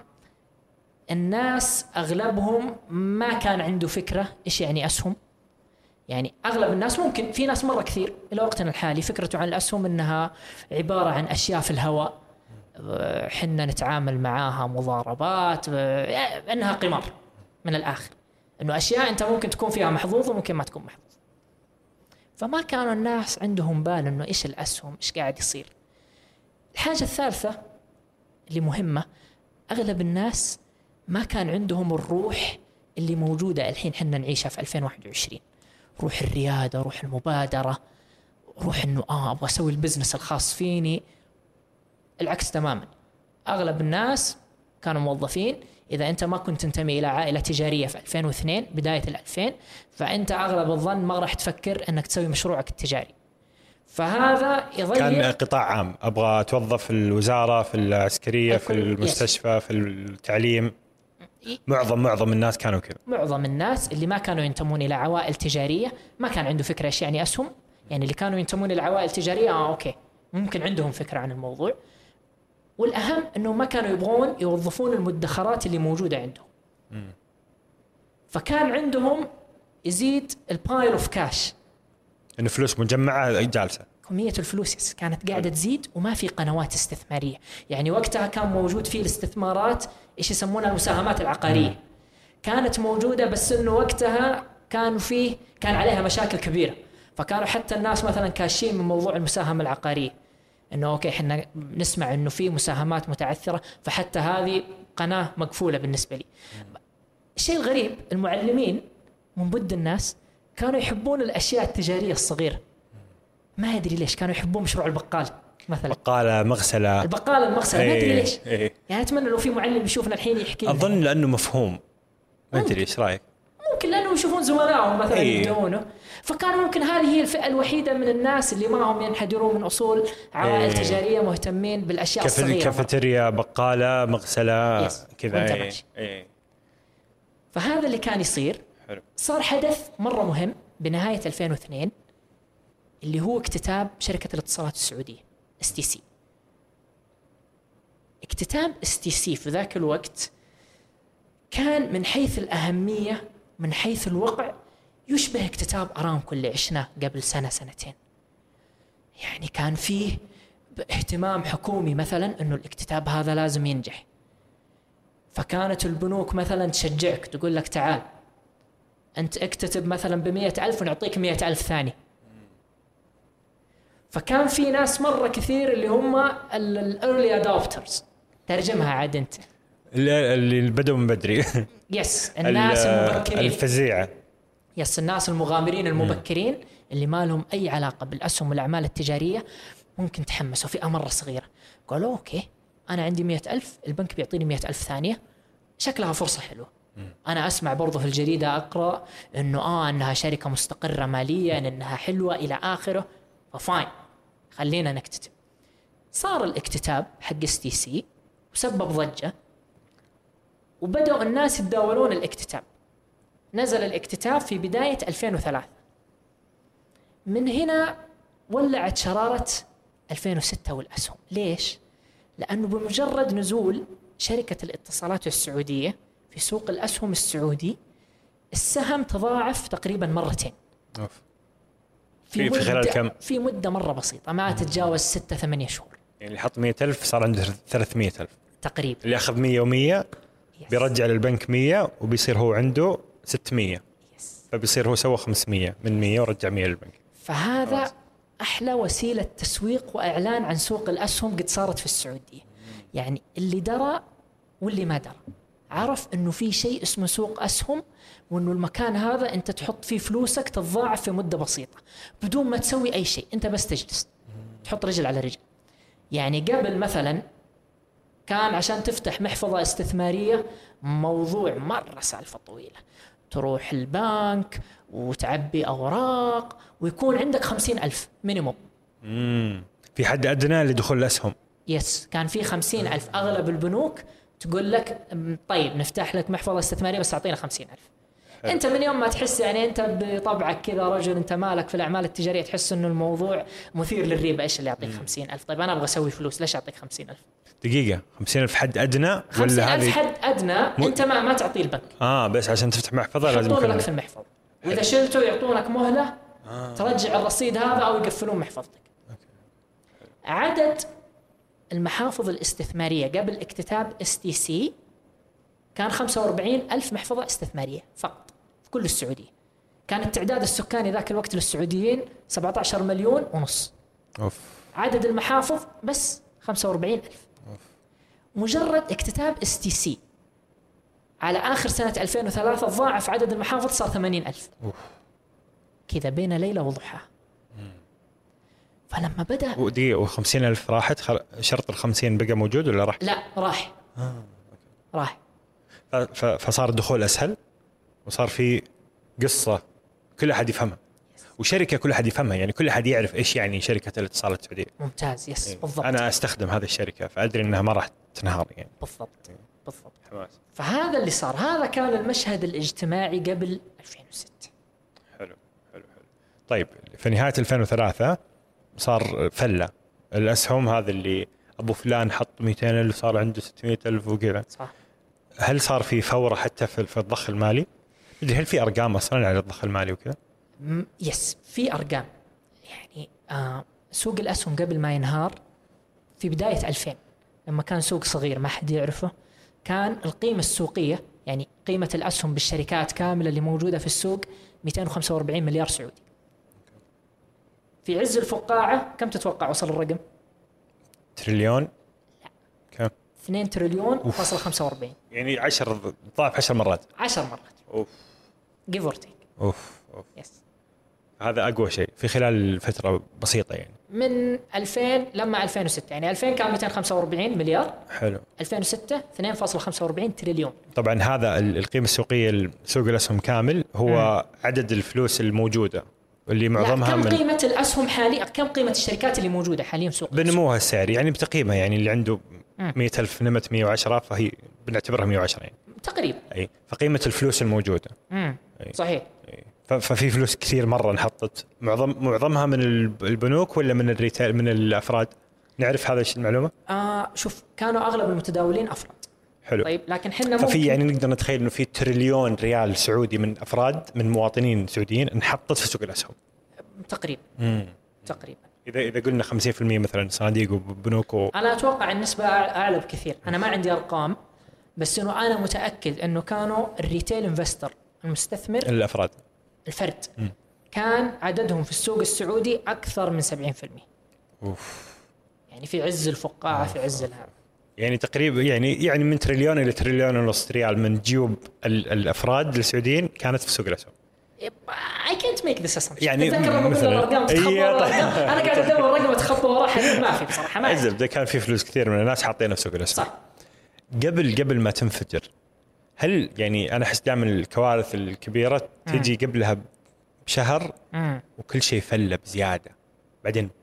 الناس أغلبهم ما كان عنده فكرة إيش يعني أسهم. يعني أغلب الناس، ممكن في ناس مرة كثير إلى وقتنا الحالي فكرته عن الأسهم إنها عبارة عن أشياء في الهواء، حنا نتعامل معاها مضاربات، إنها قمار من الآخر، إنه أشياء أنت ممكن تكون فيها محظوظ وممكن ما تكون محظوظ. فما كانوا الناس عندهم بال إنه إيش الأسهم، إيش قاعد يصير. الحاجة الثالثة اللي مهمة، أغلب الناس ما كان عندهم الروح اللي موجودة الحين حنا نعيشها في ألفين وواحد وعشرين، روح الريادة، روح المبادرة، روح إنه آه أبغى أسوي البزنس الخاص فيني. العكس تماما، أغلب الناس كانوا موظفين. إذا أنت ما كنت تنتمي إلى عائلة تجارية في ألفين واثنين بداية الألفين، فأنت أغلب الظن ما راح تفكر أنك تسوي مشروعك التجاري. فهذا يضيع. كان قطاع عام، أبغى أتوظف في الوزارة، في العسكرية، في المستشفى، في التعليم. معظم معظم الناس كانوا كذا. معظم الناس اللي ما كانوا ينتمون إلى عوائل تجارية ما كان عنده فكرة إيش يعني أسهم. يعني اللي كانوا ينتمون إلى عوائل تجارية آه أوكي ممكن عندهم فكرة عن الموضوع. والأهم أنه ما كانوا يبغون يوظفون المدخرات اللي موجودة عندهم. م. فكان عندهم يزيد البايل اوف كاش، إنه فلوس مجمعة جالسة. كمية الفلوس كانت قاعدة تزيد وما في قنوات استثمارية. يعني وقتها كان موجود فيه الاستثمارات إيش يسمونها المساهمات العقارية. م. كانت موجودة، بس إنه وقتها كان فيه كان عليها مشاكل كبيرة، فكانوا حتى الناس مثلا كاشين من موضوع المساهمة العقارية، إنه أوكي إحنا نسمع إنه في مساهمات متعثرة، فحتى هذه قناة مقفولة بالنسبة لي. الشيء الغريب، المعلمين من بد الناس كانوا يحبون الأشياء التجارية الصغيرة، ما يدري ليش كانوا يحبون مشروع البقال مثلا، بقالة، مغسلة، البقالة المغسلة. ما أدري ليش. يعني أتمنى لو في معلم يشوفنا الحين يحكي لنا. أظن لأنه مفهوم، ما أدري إيش رأيك؟ ممكن لأنه يشوفون زملائهم مثلا يبدونه، فكانوا ممكن هذه هي الفئة الوحيدة من الناس اللي ما هم ينحدرون من أصول عوائل إيه. تجارية، مهتمين بالأشياء كف... الصغيرة، كافيتيريا، بقالة، مغسلة كذا. إيه. إيه. فهذا اللي كان يصير. حلو. صار حدث مرة مهم بنهاية ألفين واثنين اللي هو اكتتاب شركة الاتصالات السعودية إس تي سي. اكتتاب إس تي سي في ذاك الوقت كان من حيث الأهمية، من حيث الوقع، يشبه اكتتاب أرامكو اللي عشناه قبل سنة سنتين. يعني كان فيه اهتمام حكومي مثلا أنه الاكتتاب هذا لازم ينجح، فكانت البنوك مثلا تشجعك تقول لك تعال أنت اكتتب مثلا بمئة ألف ونعطيك مئة ألف ثاني. فكان في ناس مرة كثير اللي هم الأرلي أدوبترز، ترجمها عاد أنت، اللي بدوا من بدري. يس الناس المبكرين الفزيعة. يس الناس المغامرين المبكرين اللي ما لهم أي علاقة بالأسهم والأعمال التجارية، ممكن تحمسوا فئة مرة صغيرة، قالوا أوكي أنا عندي مئة ألف، البنك بيعطيني مئة ألف ثانية، شكلها فرصة حلوة. أنا أسمع برضو في الجريدة أقرأ إنه آه إنها شركة مستقرة ماليا، إنها حلوة إلى آخره، ففاين خلينا نكتتب. صار الاكتتاب حق اس تي سي وسبب ضجة، وبدأوا الناس يتداولون الاكتتاب. نزل الاكتتاب في بداية ألفين وثلاثة. من هنا ولعت شرارة ألفين وستة والأسهم. ليش؟ لأنه بمجرد نزول شركة الاتصالات السعودية في سوق الأسهم السعودي السهم تضاعف تقريبا مرتين. أوف. في, في خلال كم؟ في مدة مرة بسيطة، ما تتجاوز ستة ثمانية شهور. يعني اللي حط مية ألف صار عنده ثلاثمية ألف تقريبا. اللي أخذ مية ومية بيرجع للبنك مية وبيصير هو عنده ستمية. يس. فبيصير هو سوى خمسمية من مية ورجع مية للبنك. فهذا خلاص. أحلى وسيلة تسويق وإعلان عن سوق الأسهم قد صارت في السعودية. يعني اللي درى واللي ما درى عرف إنه في شيء اسمه سوق أسهم، وإنه المكان هذا أنت تحط فيه فلوسك تتضاعف في مدة بسيطة بدون ما تسوي أي شيء، أنت بس تجلس تحط رجل على رجل. يعني قبل مثلا كان عشان تفتح محفظة استثمارية موضوع مرة سالفة طويلة، تروح البنك وتعبي أوراق ويكون عندك خمسين ألف مينيموم. مم. في حد أدنى لدخول الأسهم. يس، كان في خمسين ألف. أغلب البنوك تقول لك طيب نفتح لك محفظة استثمارية بس أعطينا خمسين ألف. حلو. أنت من يوم ما تحس يعني أنت بطبعك كذا رجل أنت مالك في الأعمال التجارية تحس إنه الموضوع مثير للريبة. إيش اللي يعطيك خمسين ألف؟ طيب أنا أبغى أسوي فلوس، ليش أعطيك خمسين ألف؟ دقيقة، خمسين ألف حد أدنى ولا هذه؟ خمسين ألف حد أدنى م... أنت ما ما تعطيه البنك. آه بس عشان تفتح محفظة لازم يحطون لك في المحفظة، وإذا شلته يعطونك مهلة آه. ترجع الرصيد هذا أو يقفلون محفظتك. أوكي. عدد المحافظ الاستثمارية قبل اكتتاب اس تي سي كان خمسة وأربعين ألف محفظة استثمارية فقط في كل السعودية. كان التعداد السكاني ذاك الوقت للسعوديين سبعة عشر مليون ونص. أوف. عدد المحافظ بس خمسة وأربعين ألف. أوف. مجرد اكتتاب اس تي سي على آخر سنة ألفين وثلاثة ضاعف عدد المحافظ صار ثمانين ألف. أوف. كذا بين ليلة وضحاها. فلما بدأ ودي وخمسين ألف راحت خل... شرط الخمسين بقى موجود ولا راح؟ لا راح. آه. راح. ف... ف... فصار الدخول أسهل وصار في قصة كل أحد يفهمها وشركة كل أحد يفهمها، يعني كل أحد يعرف إيش يعني شركة الاتصالات السعودية. ممتاز. يس يعني بالضبط. أنا أستخدم هذه الشركة فأدري أنها ما راح تنهار يعني. بالضبط. بالضبط. حماس. فهذا اللي صار، هذا كان المشهد الاجتماعي قبل ألفين وستة. حلو حلو حلو. طيب في نهاية ألفين وثلاثة صار فلة الأسهم، هذا اللي أبو فلان حط مئتين ألف صار عنده ستمائة ألف وكذا. صح. هل صار في فورة حتى في الضخ المالي؟ هل في أرقام أصلاً على الضخ المالي وكذا؟ يس في أرقام. يعني آه سوق الأسهم قبل ما ينهار في بداية ألفين لما كان سوق صغير ما حد يعرفه، كان القيمة السوقية يعني قيمة الأسهم بالشركات كاملة اللي موجودة في السوق مئتين وخمسة وأربعين مليار سعودي. في عز الفقاعة كم تتوقع وصل الرقم؟ تريليون؟ لا كم؟ اثنين تريليون فاصل خمسة وأربعين. يعني عشر ضعف عشر مرات. عشر مرات. أوف. give or take. أوف أوف. يس. هذا أقوى شيء في خلال فترة بسيطة يعني. من ألفين لما ألفين وستة، يعني ألفين كان مئتين وخمسة وأربعين مليار. حلو. ألفين وستة اثنين فاصل خمسة وأربعين تريليون. طبعا هذا القيمة السوقية لسوق الأسهم كامل هو م. عدد الفلوس الموجودة اللي معظمها كم من قيمة الأسهم حاليا، كم قيمة الشركات اللي موجودة حاليا سوق بنموها السعري يعني بتقييمها، يعني اللي عنده مئة ألف نمت مئة وعشرة فهي بنعتبرها مئة وعشرة يعني تقريبا. أي فقيمة الفلوس الموجودة. أي. صحيح. أي. ففي فلوس كثير مرة انحطت، معظم معظمها من البنوك ولا من الريتيل من الأفراد؟ نعرف هذا الشيء المعلومة؟ آه شوف كانوا أغلب المتداولين أفراد. حلو. طيب لكن حنا ففي يعني نقدر نتخيل إنه في تريليون ريال سعودي من أفراد من مواطنين سعوديين انحطت في سوق الأسهم. تقريبا. مم. تقريبا. إذا إذا قلنا خمسين بالمئة مثلا صناديق وبنوك و... أنا أتوقع النسبة أعلى بكثير، أنا ما عندي أرقام بس إنه أنا متأكد إنه كانوا الريتيل انفستر المستثمر الأفراد الفرد م. كان عددهم في السوق السعودي أكثر من سبعين بالمئة. أوف. يعني في عز الفقاعة أوف. في عز الهام يعني تقريبا يعني يعني من تريليون إلى تريليون ونص ريال من جيوب الأفراد السعوديين كانت في سوق الأسهم. I can't make this assumption. يعني مثلا الأرقام تتخبى أنا قاعد أدور الرقم أتخبى وراح ما في بصراحة ما أعزب ده كان في فلوس كثير من الناس حاطينها في سوق الأسهم. صح. قبل قبل ما تنفجر هل يعني أنا أحس دائما الكوارث الكبيرة تيجي قبلها بشهر مم. وكل شيء فل بزيادة بعدين بف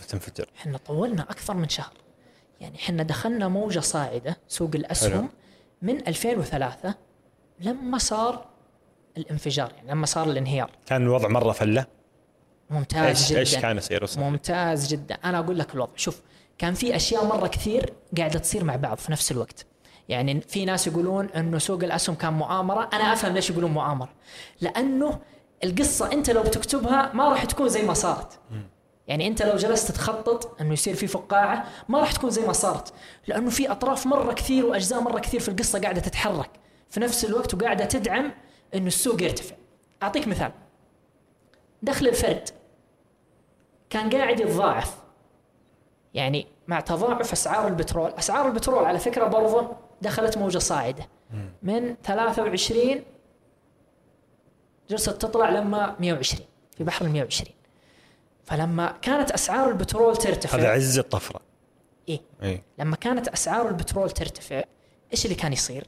تنفجر. احنا طولنا اكثر من شهر، يعني احنا دخلنا موجة صاعدة سوق الاسهم حلو. من ألفين وثلاثة لما صار الانفجار، يعني لما صار الانهيار كان الوضع مرة فلة. ممتاز إيش جدا. ايش كان يصير وصل؟ ممتاز جدا. انا اقول لك الوضع، شوف كان في اشياء مرة كثير قاعدة تصير مع بعض في نفس الوقت. يعني في ناس يقولون انه سوق الاسهم كان مؤامرة، انا افهم ليش يقولون مؤامرة، لانه القصة انت لو بتكتبها ما راح تكون زي ما صارت. يعني انت لو جلست تخطط انه يصير في فقاعة ما راح تكون زي ما صارت، لانه في اطراف مرة كثير واجزاء مرة كثير في القصة قاعدة تتحرك في نفس الوقت وقاعدة تدعم انه السوق يرتفع. اعطيك مثال، دخل الفرد كان قاعد يتضاعف، يعني مع تضاعف اسعار البترول. اسعار البترول على فكرة برضه دخلت موجة صاعدة من ثلاثة وعشرين جلست تطلع لما مئة وعشرين في بحر المئة وعشرين. فلما كانت أسعار البترول ترتفع، هذا عز الطفرة. إيه؟ إيه؟ لما كانت أسعار البترول ترتفع إيش اللي كان يصير؟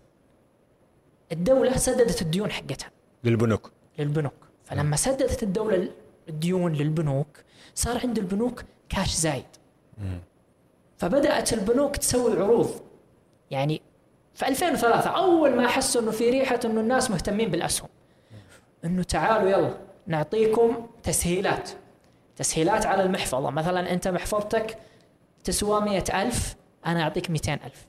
الدولة سددت الديون حقتها للبنوك للبنوك فلما سددت الدولة الديون للبنوك صار عند البنوك كاش زايد. مم. فبدأت البنوك تسوي عروض. يعني في ألفين وثلاثة أول ما حسوا إنه في ريحة إنه الناس مهتمين بالأسهم، إنه تعالوا يلا نعطيكم تسهيلات تسهيلات على المحفظة. مثلا أنت محفظتك تسوى مئة ألف، أنا أعطيك مئتين ألف.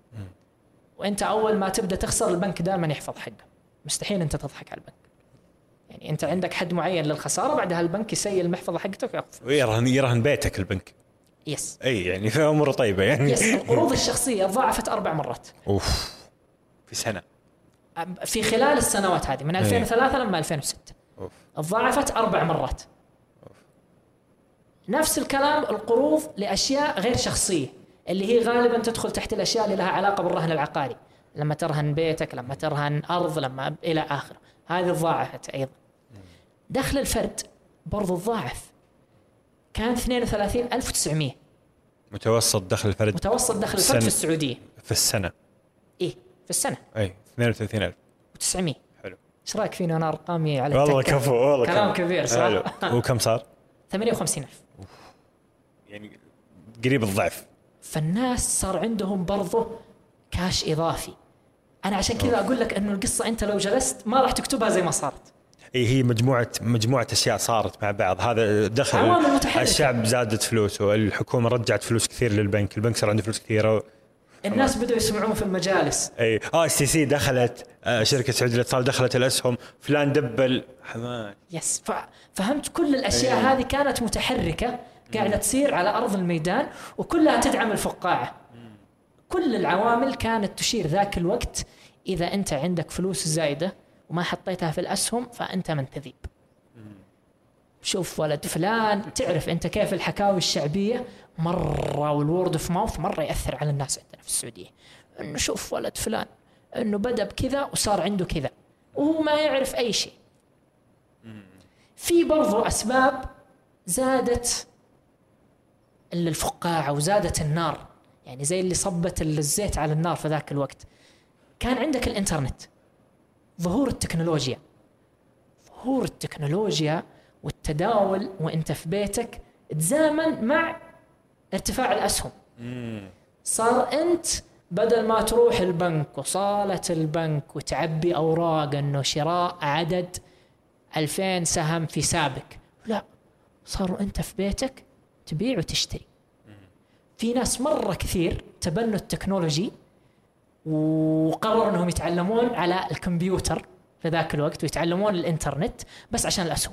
وأنت أول ما تبدأ تخسر البنك دائما يحفظ حقه، مستحيل أنت تضحك على البنك. يعني أنت عندك حد معين للخسارة، بعدها البنك يسيل المحفظة حقتك ويأخذ. ويرهن يرهن بيتك البنك. يس. أي يعني في أمور طيبة يعني. يس. القروض الشخصية ضاعفت أربع مرات. أوف. في سنة. في خلال السنوات هذه من ألفين وثلاثة لما ألفين وستة. أوف. ضاعفت أربع مرات. أوف. نفس الكلام القروض لأشياء غير شخصية اللي هي غالبا تدخل تحت الأشياء اللي لها علاقة بالرهن العقاري، لما ترهن بيتك، لما ترهن أرض، لما إلى آخر، هذه ضاعفت أيضا. دخل الفرد برضو ضاعف، كان اثنين وثلاثين ألف وتسعمية متوسط دخل الفرد. متوسط دخل الفرد في السعودية في السنة. إيه في السنة. أي اثنين وثلاثين ألف وتسعمية. حلو. إيش رأيك فينا أنا أرقامي على والله كفو والله كلام كبير صح. وكم صار؟ ثمانية وخمسين ألف. يعني قريب الضعف. فالناس صار عندهم برضو كاش إضافي. أنا عشان كذا أقول لك إنه القصة أنت لو جلست ما راح تكتبها زي ما صارت. اي هي مجموعه مجموعه اشياء صارت مع بعض. هذا دخل الشعب، زادت فلوسه، الحكومه رجعت فلوس كثير للبنك، البنك صار عنده فلوس كثيره، الناس بدأوا يسمعون في المجالس. اي اه اس تي سي دخلت، آه شركه سعوديه للاتصال دخلت الاسهم، فلان دبل حماك. يس. فهمت كل الاشياء أي. هذه كانت متحركه قاعده تصير على ارض الميدان وكلها تدعم الفقاعه. كل العوامل كانت تشير ذاك الوقت اذا انت عندك فلوس زايده وما حطيتها في الأسهم فأنت من تذيب. شوف ولد فلان، تعرف أنت كيف الحكاوي الشعبية مرة والورد اوف ماوث مرة يأثر على الناس عندنا في السعودية، إنه شوف ولد فلان إنه بدأ بكذا وصار عنده كذا وهو ما يعرف أي شيء. في برضو أسباب زادت الفقاعة وزادت النار، يعني زي اللي صبت الزيت على النار في ذاك الوقت. كان عندك الإنترنت، ظهور التكنولوجيا ظهور التكنولوجيا والتداول وانت في بيتك تزامن مع ارتفاع الأسهم. صار انت بدل ما تروح البنك وصالة البنك وتعبي أوراق انه شراء عدد ألفين سهم في سابك، لا، صاروا انت في بيتك تبيع وتشتري. في ناس مرة كثير تبنوا التكنولوجي وقرروا انهم يتعلمون على الكمبيوتر في ذاك الوقت ويتعلمون الانترنت بس عشان الاسهم.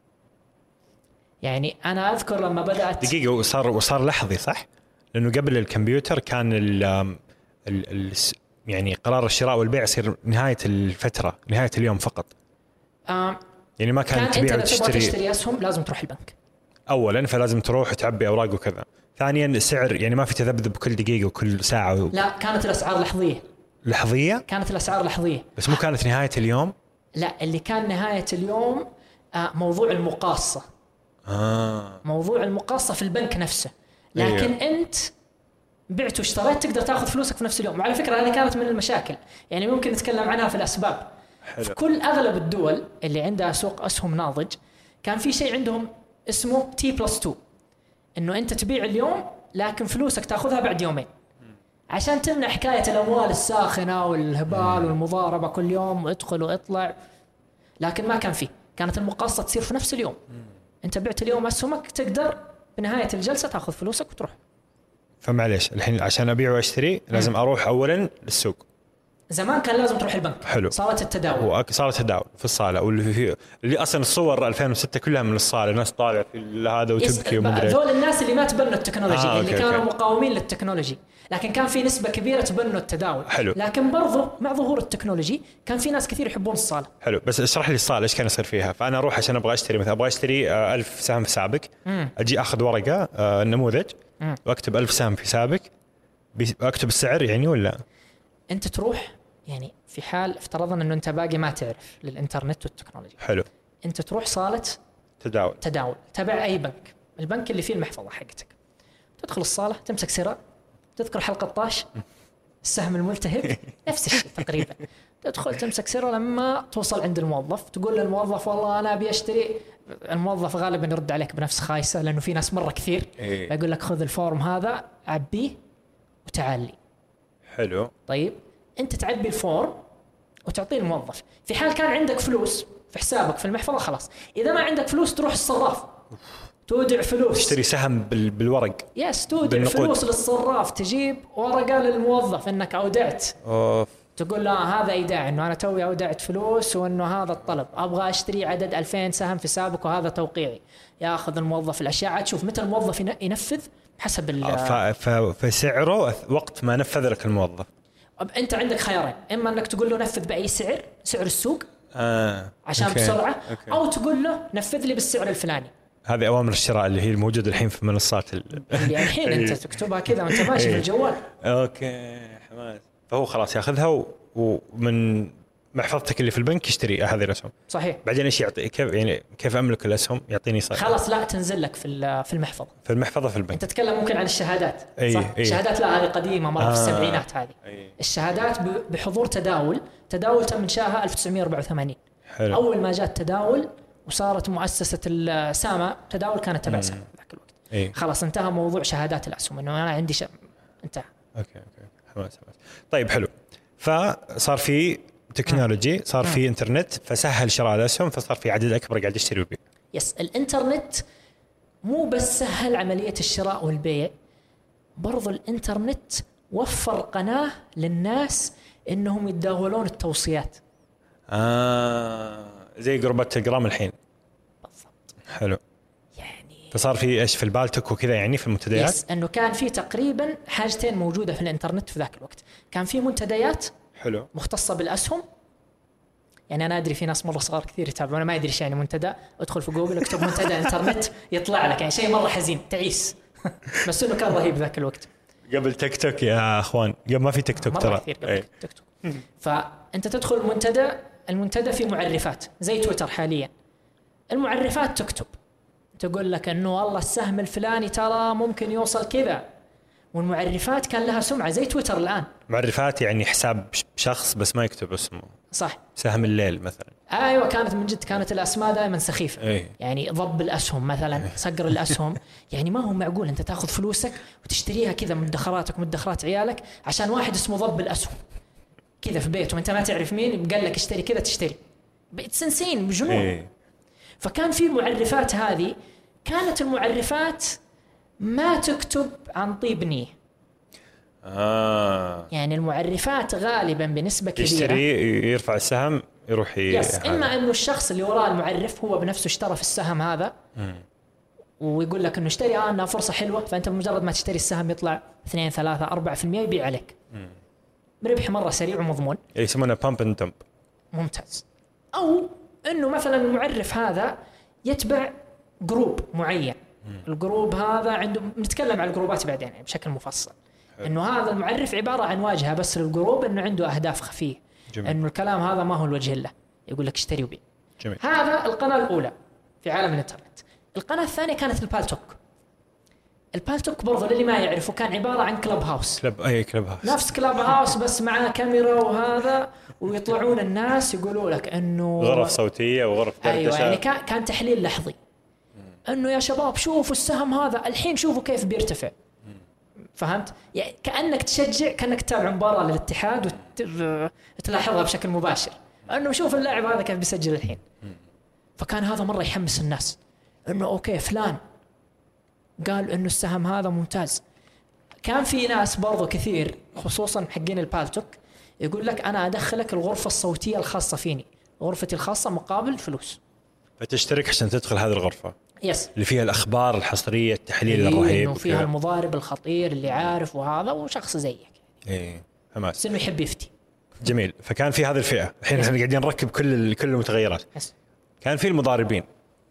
يعني انا اذكر لما بدات دقيقه وصار وصار لحظي صح، لانه قبل الكمبيوتر كان ال ال ال يعني قرار الشراء والبيع يصير نهايه الفتره، نهايه اليوم فقط. آه يعني ما كان تبيع وتشتري. تشتري اسهم لازم تروح البنك اولا، فلازم تروح وتعبي اوراق وكذا. ثانيا السعر يعني ما في تذبذب كل دقيقه وكل ساعه و... لا، كانت الاسعار لحظيه. لحظيه كانت الاسعار لحظيه بس مو كانت نهايه اليوم. لا، اللي كان نهايه اليوم آه موضوع المقاصه. آه. موضوع المقاصه في البنك نفسه، لكن أيوه. انت بعت واشتريت تقدر تاخذ فلوسك في نفس اليوم. وعلى فكره هذه كانت من المشاكل، يعني ممكن نتكلم عنها في الاسباب. حلو. في كل اغلب الدول اللي عندها سوق اسهم ناضج كان في شيء عندهم اسمه تي بلس تو، انه انت تبيع اليوم لكن فلوسك تاخذها بعد يومين، عشان تمنع حكايه الاموال الساخنه والهبال والمضاربه كل يوم وادخل واطلع. لكن ما كان فيه، كانت المقاصه تصير في نفس اليوم. انت بعت اليوم اسهمك، تقدر بنهايه الجلسه تاخذ فلوسك وتروح. فمعليش الحين عشان ابيع واشتري لازم اروح اولا للسوق. زمان كان لازم تروح البنك. حلو. صالة التداول. صالة التداول في الصالة، واللي في اللي أصلا الصور ألفين وستة كلها من الصالة، الناس طالعة في هذا وتبكي ومدري. هذول الناس اللي ما تبنوا التكنولوجي، آه، اللي أوكي كانوا أوكي. مقاومين للتكنولوجي، لكن كان في نسبة كبيرة تبنوا التداول. حلو. لكن برضو مع ظهور التكنولوجي كان في ناس كثير يحبون الصالة. حلو، بس اشرح لي الصالة ايش كان يصير فيها. فأنا أروح عشان أبغى أشتري، مثلا أبغى أشتري آه، ألف سهم في سابق، مم. أجي أخذ ورقة آه، النموذج مم. وأكتب ألف سهم في سابق، أكتب السعر يعني ولا؟ أنت تروح يعني في حال افترضنا أنه أنت باقي ما تعرف للإنترنت والتكنولوجي. حلو. أنت تروح صالة تداول تداول تبع أي بنك، البنك اللي فيه المحفظة حقتك، تدخل الصالة تمسك سراء، تذكر حلقة طاش السهم الملتهب نفس الشيء تقريبا. تدخل تمسك سراء، لما توصل عند الموظف تقول للموظف والله أنا أبي أشتري. الموظف غالبا يرد عليك بنفس خايسة، لأنه في ناس مرة كثير. إيه. يقول لك خذ الفورم هذا عبيه وتعال لي. حلو. طيب أنت تعبي الفورم وتعطيه الموظف. في حال كان عندك فلوس في حسابك في المحفظة خلاص، إذا ما عندك فلوس تروح الصراف تودع فلوس، تشتري سهم بال... بالورق. يس، تودع بالنقود. فلوس للصراف، تجيب ورقة للموظف إنك أودعت. أوف. تقول له هذا إيداع، إنه أنا توي أودعت فلوس وإنه هذا الطلب، أبغى أشتري عدد ألفين سهم في سابق وهذا توقيعي. يأخذ الموظف الأشياء، تشوف متى الموظف ينفذ حسب ال ف... ف... فسعره وقت ما نفذ لك الموظف. أنت عندك خيارين، إما أنك تقول له نفذ بأي سعر، سعر السوق آه. عشان أوكي. بسرعة. أوكي. أو تقول له نفذ لي بالسعر الفلاني. هذه أوامر الشراء اللي هي الموجودة الحين في منصات ال... اللي الحين أنت تكتبها كذا وأنت ماشي في الجوال. أوكي حماس. فهو خلاص ياخذها و... ومن محفظتك اللي في البنك يشتري هذه الأسهم. صحيح. بعدين إيش يعطي؟ كيف يعني كيف أملك الأسهم؟ يعطيني صار خلاص لا تنزل لك في في المحفظة. في المحفظة في البنك. أنت تتكلم ممكن عن الشهادات. أي صح؟ أي. الشهادات لا، هذه قديمة مرة. آه. في السبعينات هذه. أي. الشهادات بحضور تداول. تداول تم إنشائها ألف وتسعمائة وأربعة وثمانين. حلو. أول ما جاء التداول وصارت مؤسسة السامة تداول كانت تبع سامة في ذاك الوقت. أي. خلاص انتهى موضوع شهادات الأسهم، إنه أنا عندي ش... انتهى. أوكي أوكي حماس حماس. طيب حلو. فصار في تكنولوجي، صار في إنترنت، فسهل شراء الأسهم، فصار في عدد أكبر قاعد يشتري ويبيع. يس، الإنترنت مو بس سهل عملية الشراء والبيع، برضو الإنترنت وفر قناة للناس إنهم يتداولون التوصيات. آه زي جروبات تليجرام الحين. بالضبط. حلو. يعني فصار في إيش في البالتك وكذا يعني في المنتديات. يس، إنه كان في تقريبا حاجتين موجودة في الإنترنت في ذاك الوقت. كان في منتديات حلو. مختصة بالأسهم. يعني أنا أدري في ناس مرة صغار كثير يتابعون، أنا ما أدري إيش يعني منتدى. أدخل في جوجل اكتب منتدى إنترنت يطلع لك يعني شيء مرة حزين تعيس. بس إنه كان رهيب ذاك الوقت. قبل تيك توك يا أخوان، قبل ما في تيك توك مرة ترى. كثير قبل أي. تيك توك. فأنت تدخل المنتدى، المنتدى فيه معرفات زي تويتر حاليا. المعرفات تكتب تقول لك إنه والله السهم الفلاني ترى ممكن يوصل كذا، والمعرفات كان لها سمعة زي تويتر الآن. معرفات يعني حساب شخص بس ما يكتب اسمه. صح. سهم الليل مثلا. ايوه، كانت من جد كانت الاسماء دائما سخيفه. أيه. يعني ضب الاسهم مثلا، صقر الاسهم. يعني ما هو معقول انت تاخذ فلوسك وتشتريها كذا من مدخراتك ومدخرات عيالك عشان واحد اسمه ضب الاسهم كذا في بيته وانت ما تعرف مين قال لك اشتري كذا تشتري. بتسنسين بجنون. أيه. فكان في المعرفات هذه، كانت المعرفات ما تكتب عن طيب نية. آه. يعني المعرفات غالبا بنسبة كبيرة يشتري يرفع السهم يروح ي... يس، إما أنه الشخص اللي وراء المعرف هو بنفسه اشترى في السهم هذا مم. ويقول لك أنه اشتري آه أنها فرصة حلوة، فأنت بمجرد ما تشتري السهم يطلع اثنين ثلاثة أربعة في المية يبيع عليك. مم. بربح مرة سريع ومضمون. يسمونه بامب اند دمب. ممتاز. أو أنه مثلا المعرف هذا يتبع جروب معين. مم. الجروب هذا عنده، نتكلم عن الجروبات بعدين يعني بشكل مفصل. انه هذا المعرف عباره عن واجهه بس للجروب، انه عنده اهداف خفيه. جميل. انه الكلام هذا ما هو الوجه له، يقول لك اشتري وبيع. جميل. هذا القناه الاولى في عالم الانترنت. القناه الثانيه كانت البالتوك. البالتوك برضه للي ما يعرفه كان عباره عن كلب هاوس. كلب اي كلب هاوس. نفس كلب هاوس بس مع كاميرا وهذا، ويطلعون الناس يقولوا لك انه غرف صوتيه وغرف دردشه. ايوه، يعني كان كان تحليل لحظي. انه يا شباب شوفوا السهم هذا الحين شوفوا كيف بيرتفع. فهمت؟ يعني كأنك تشجع، كأنك تتابع مباراة للاتحاد وتلاحظها بشكل مباشر انه شوف اللاعب هذا كيف بيسجل الحين. فكان هذا مرة يحمس الناس انه اوكي فلان قال انه السهم هذا ممتاز. كان في ناس برضو كثير خصوصا حقين البالتوك يقول لك انا ادخلك الغرفة الصوتية الخاصة فيني، غرفتي الخاصة مقابل فلوس، فتشترك عشان تدخل هذه الغرفة يس اللي فيها الاخبار الحصرية التحليل إيه الرهيب وفيها وكذا. المضارب الخطير اللي عارف وهذا وشخص زيك ايه حماس، بس انه يحب يفتي. جميل. فكان في هذه الفئة. الحين احنا قاعدين نركب كل كل المتغيرات. يس. كان في المضاربين.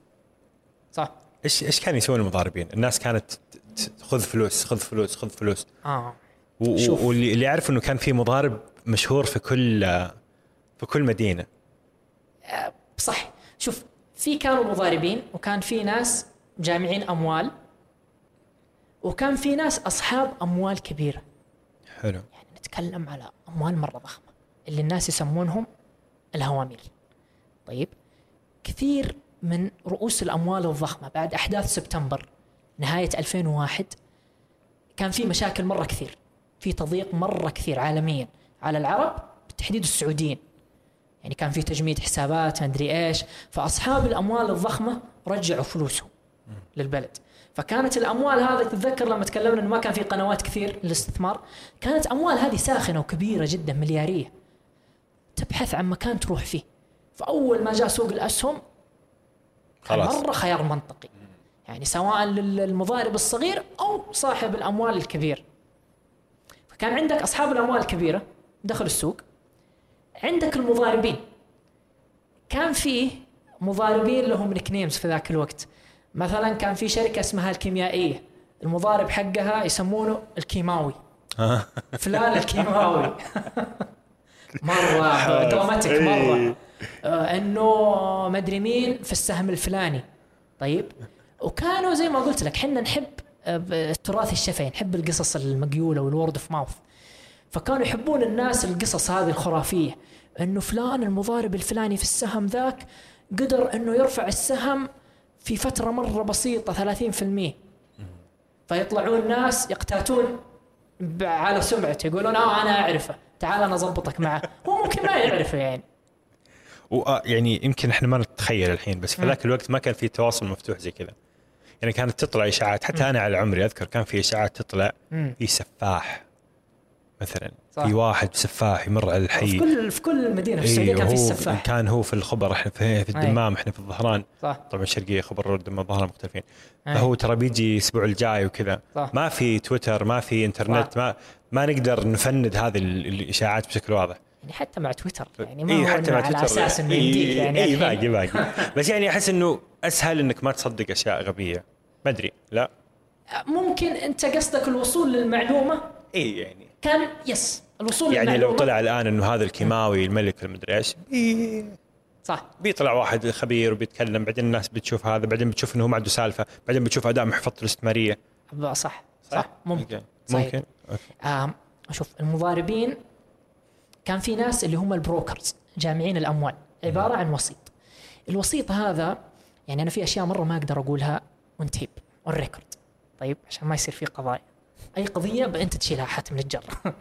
صح. ايش ايش كانوا يسوون المضاربين؟ الناس كانت خذ فلوس خذ فلوس خذ فلوس. اه و- واللي اللي يعرف انه كان في مضارب مشهور في كل في كل مدينة. آه صح. شوف في كانوا مضاربين وكان في ناس جامعين اموال وكان في ناس اصحاب اموال كبيرة. حلو. يعني نتكلم على اموال مرة ضخمة اللي الناس يسمونهم الهوامير. طيب كثير من رؤوس الاموال الضخمة بعد احداث سبتمبر نهاية ألفين وواحد كان في مشاكل مرة كثير، في تضييق مرة كثير عالميا على العرب بالتحديد السعوديين. يعني كان في تجميد حسابات ما ادري ايش، فاصحاب الاموال الضخمه رجعوا فلوسهم للبلد. فكانت الاموال هذه تتذكر لما تكلمنا انه ما كان في قنوات كثير للاستثمار، كانت اموال هذه ساخنه وكبيره جدا ملياريه تبحث عن مكان تروح فيه. فاول ما جاء سوق الاسهم خلاص مره خيار منطقي، يعني سواء للمضارب الصغير او صاحب الاموال الكبير. فكان عندك اصحاب الاموال الكبيره دخلوا السوق، عندك المضاربين. كان فيه مضاربين لهم نيكنيمز في ذاك الوقت. مثلا كان في شركة اسمها الكيميائية، المضارب حقها يسمونه الكيماوي فلان الكيماوي مرة دراماتيك مرة آه انه ما ادري مين في السهم الفلاني. طيب وكانوا زي ما قلت لك حنا نحب التراث الشفهي، نحب القصص المقيولة والورد اوف ماوث. فكانوا يحبون الناس القصص هذه الخرافية انه فلان المضارب الفلاني في السهم ذاك قدر انه يرفع السهم في فترة مرة بسيطة ثلاثين بالمئة. فيطلعون الناس يقتاتون على سمعته يقولون اه انا اعرفه تعال انا اضبطك معه، هو ممكن ما يعرفه يعني. ويعني يمكن احنا ما نتخيل الحين، بس في ذاك الوقت ما كان في تواصل مفتوح زي كذا. يعني كانت تطلع اشاعات، حتى م. انا على عمري اذكر كان في اشاعات تطلع م. في سفاح مثلا صح. في واحد سفاح يمر على الحي في كل في كل المدينه في السعوديه كان في السفاح. كان هو في الخبر، احنا في, في الدمام، احنا في الظهران صح. طبعا الشرقيه خبر والدمام الظهران مختلفين. أي. فهو ترى بيجي الاسبوع الجاي وكذا، ما في تويتر ما في انترنت صح. ما ما نقدر نفند هذه الاشاعات بشكل واضح. يعني حتى مع تويتر يعني ما إيه هو حتى مع على اساس انه يمديك يعني اي باقي باقي بس يعني احس انه اسهل انك ما تصدق اشياء غبيه. ما ادري لا ممكن انت قصدك الوصول للمعلومه. اي يعني كان يس الوصول يعني للمعلومه. لو طلع الان انه هذا الكيماوي الملك المدري ايش بي... صح بيطلع واحد خبير وبيتكلم، بعدين الناس بتشوف هذا، بعدين بتشوف انه هو ما عنده سالفه، بعدين بتشوف اداء محفظته الاستثماريه. صح صح, صح. ممكن ممكن آه شوف المضاربين كان في ناس اللي هم البروكرز جامعين الاموال، عباره عن وسيط. الوسيط هذا يعني انا في اشياء مره ما اقدر اقولها ونتيب والريكورد، طيب عشان ما يصير في قضايا. اي قضيه انت تشيلها حاتم للجر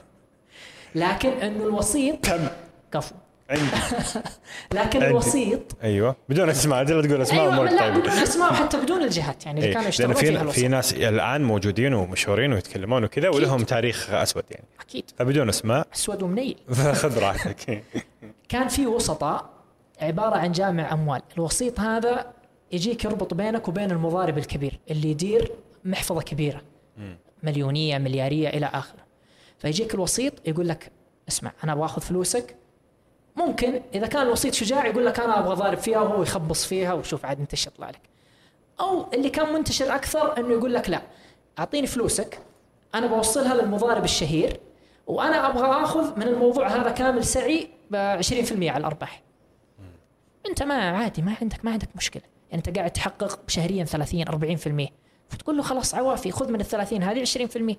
لكن انه الوسيط كم كفو عندي لكن عندي. الوسيط ايوه بدون اسماء، لا تقول اسماء. أيوة لا بدون اسماء وحتى بدون الجهات يعني اللي كانوا يشتغلون فيها الوسيط. في ناس الان موجودين ومشهورين ويتكلمون وكذا ولهم تاريخ اسود يعني اكيد، فبدون اسماء اسود ومنيل خذ راحتك. كان في وسطاء عباره عن جامع اموال. الوسيط هذا يجيك يربط بينك وبين المضارب الكبير اللي يدير محفظه كبيره مليونيه ملياريه الى اخره. فيجيك الوسيط يقول لك اسمع انا ابغى اخذ فلوسك. ممكن اذا كان الوسيط شجاع يقول لك انا ابغى ضارب فيها وهو يخبص فيها وشوف عاد انت ايش يطلع لك. او اللي كان منتشر اكثر انه يقول لك لا اعطيني فلوسك انا بوصلها للمضارب الشهير وانا ابغى اخذ من الموضوع هذا كامل سعي ب عشرين بالمئة على الارباح. انت ما عادي ما عندك ما عندك مشكله يعني انت قاعد تحقق شهريا ثلاثين أربعين بالمئة، فتقول له خلاص عوافي خذ من الثلاثين هذه عشرين بالمئة.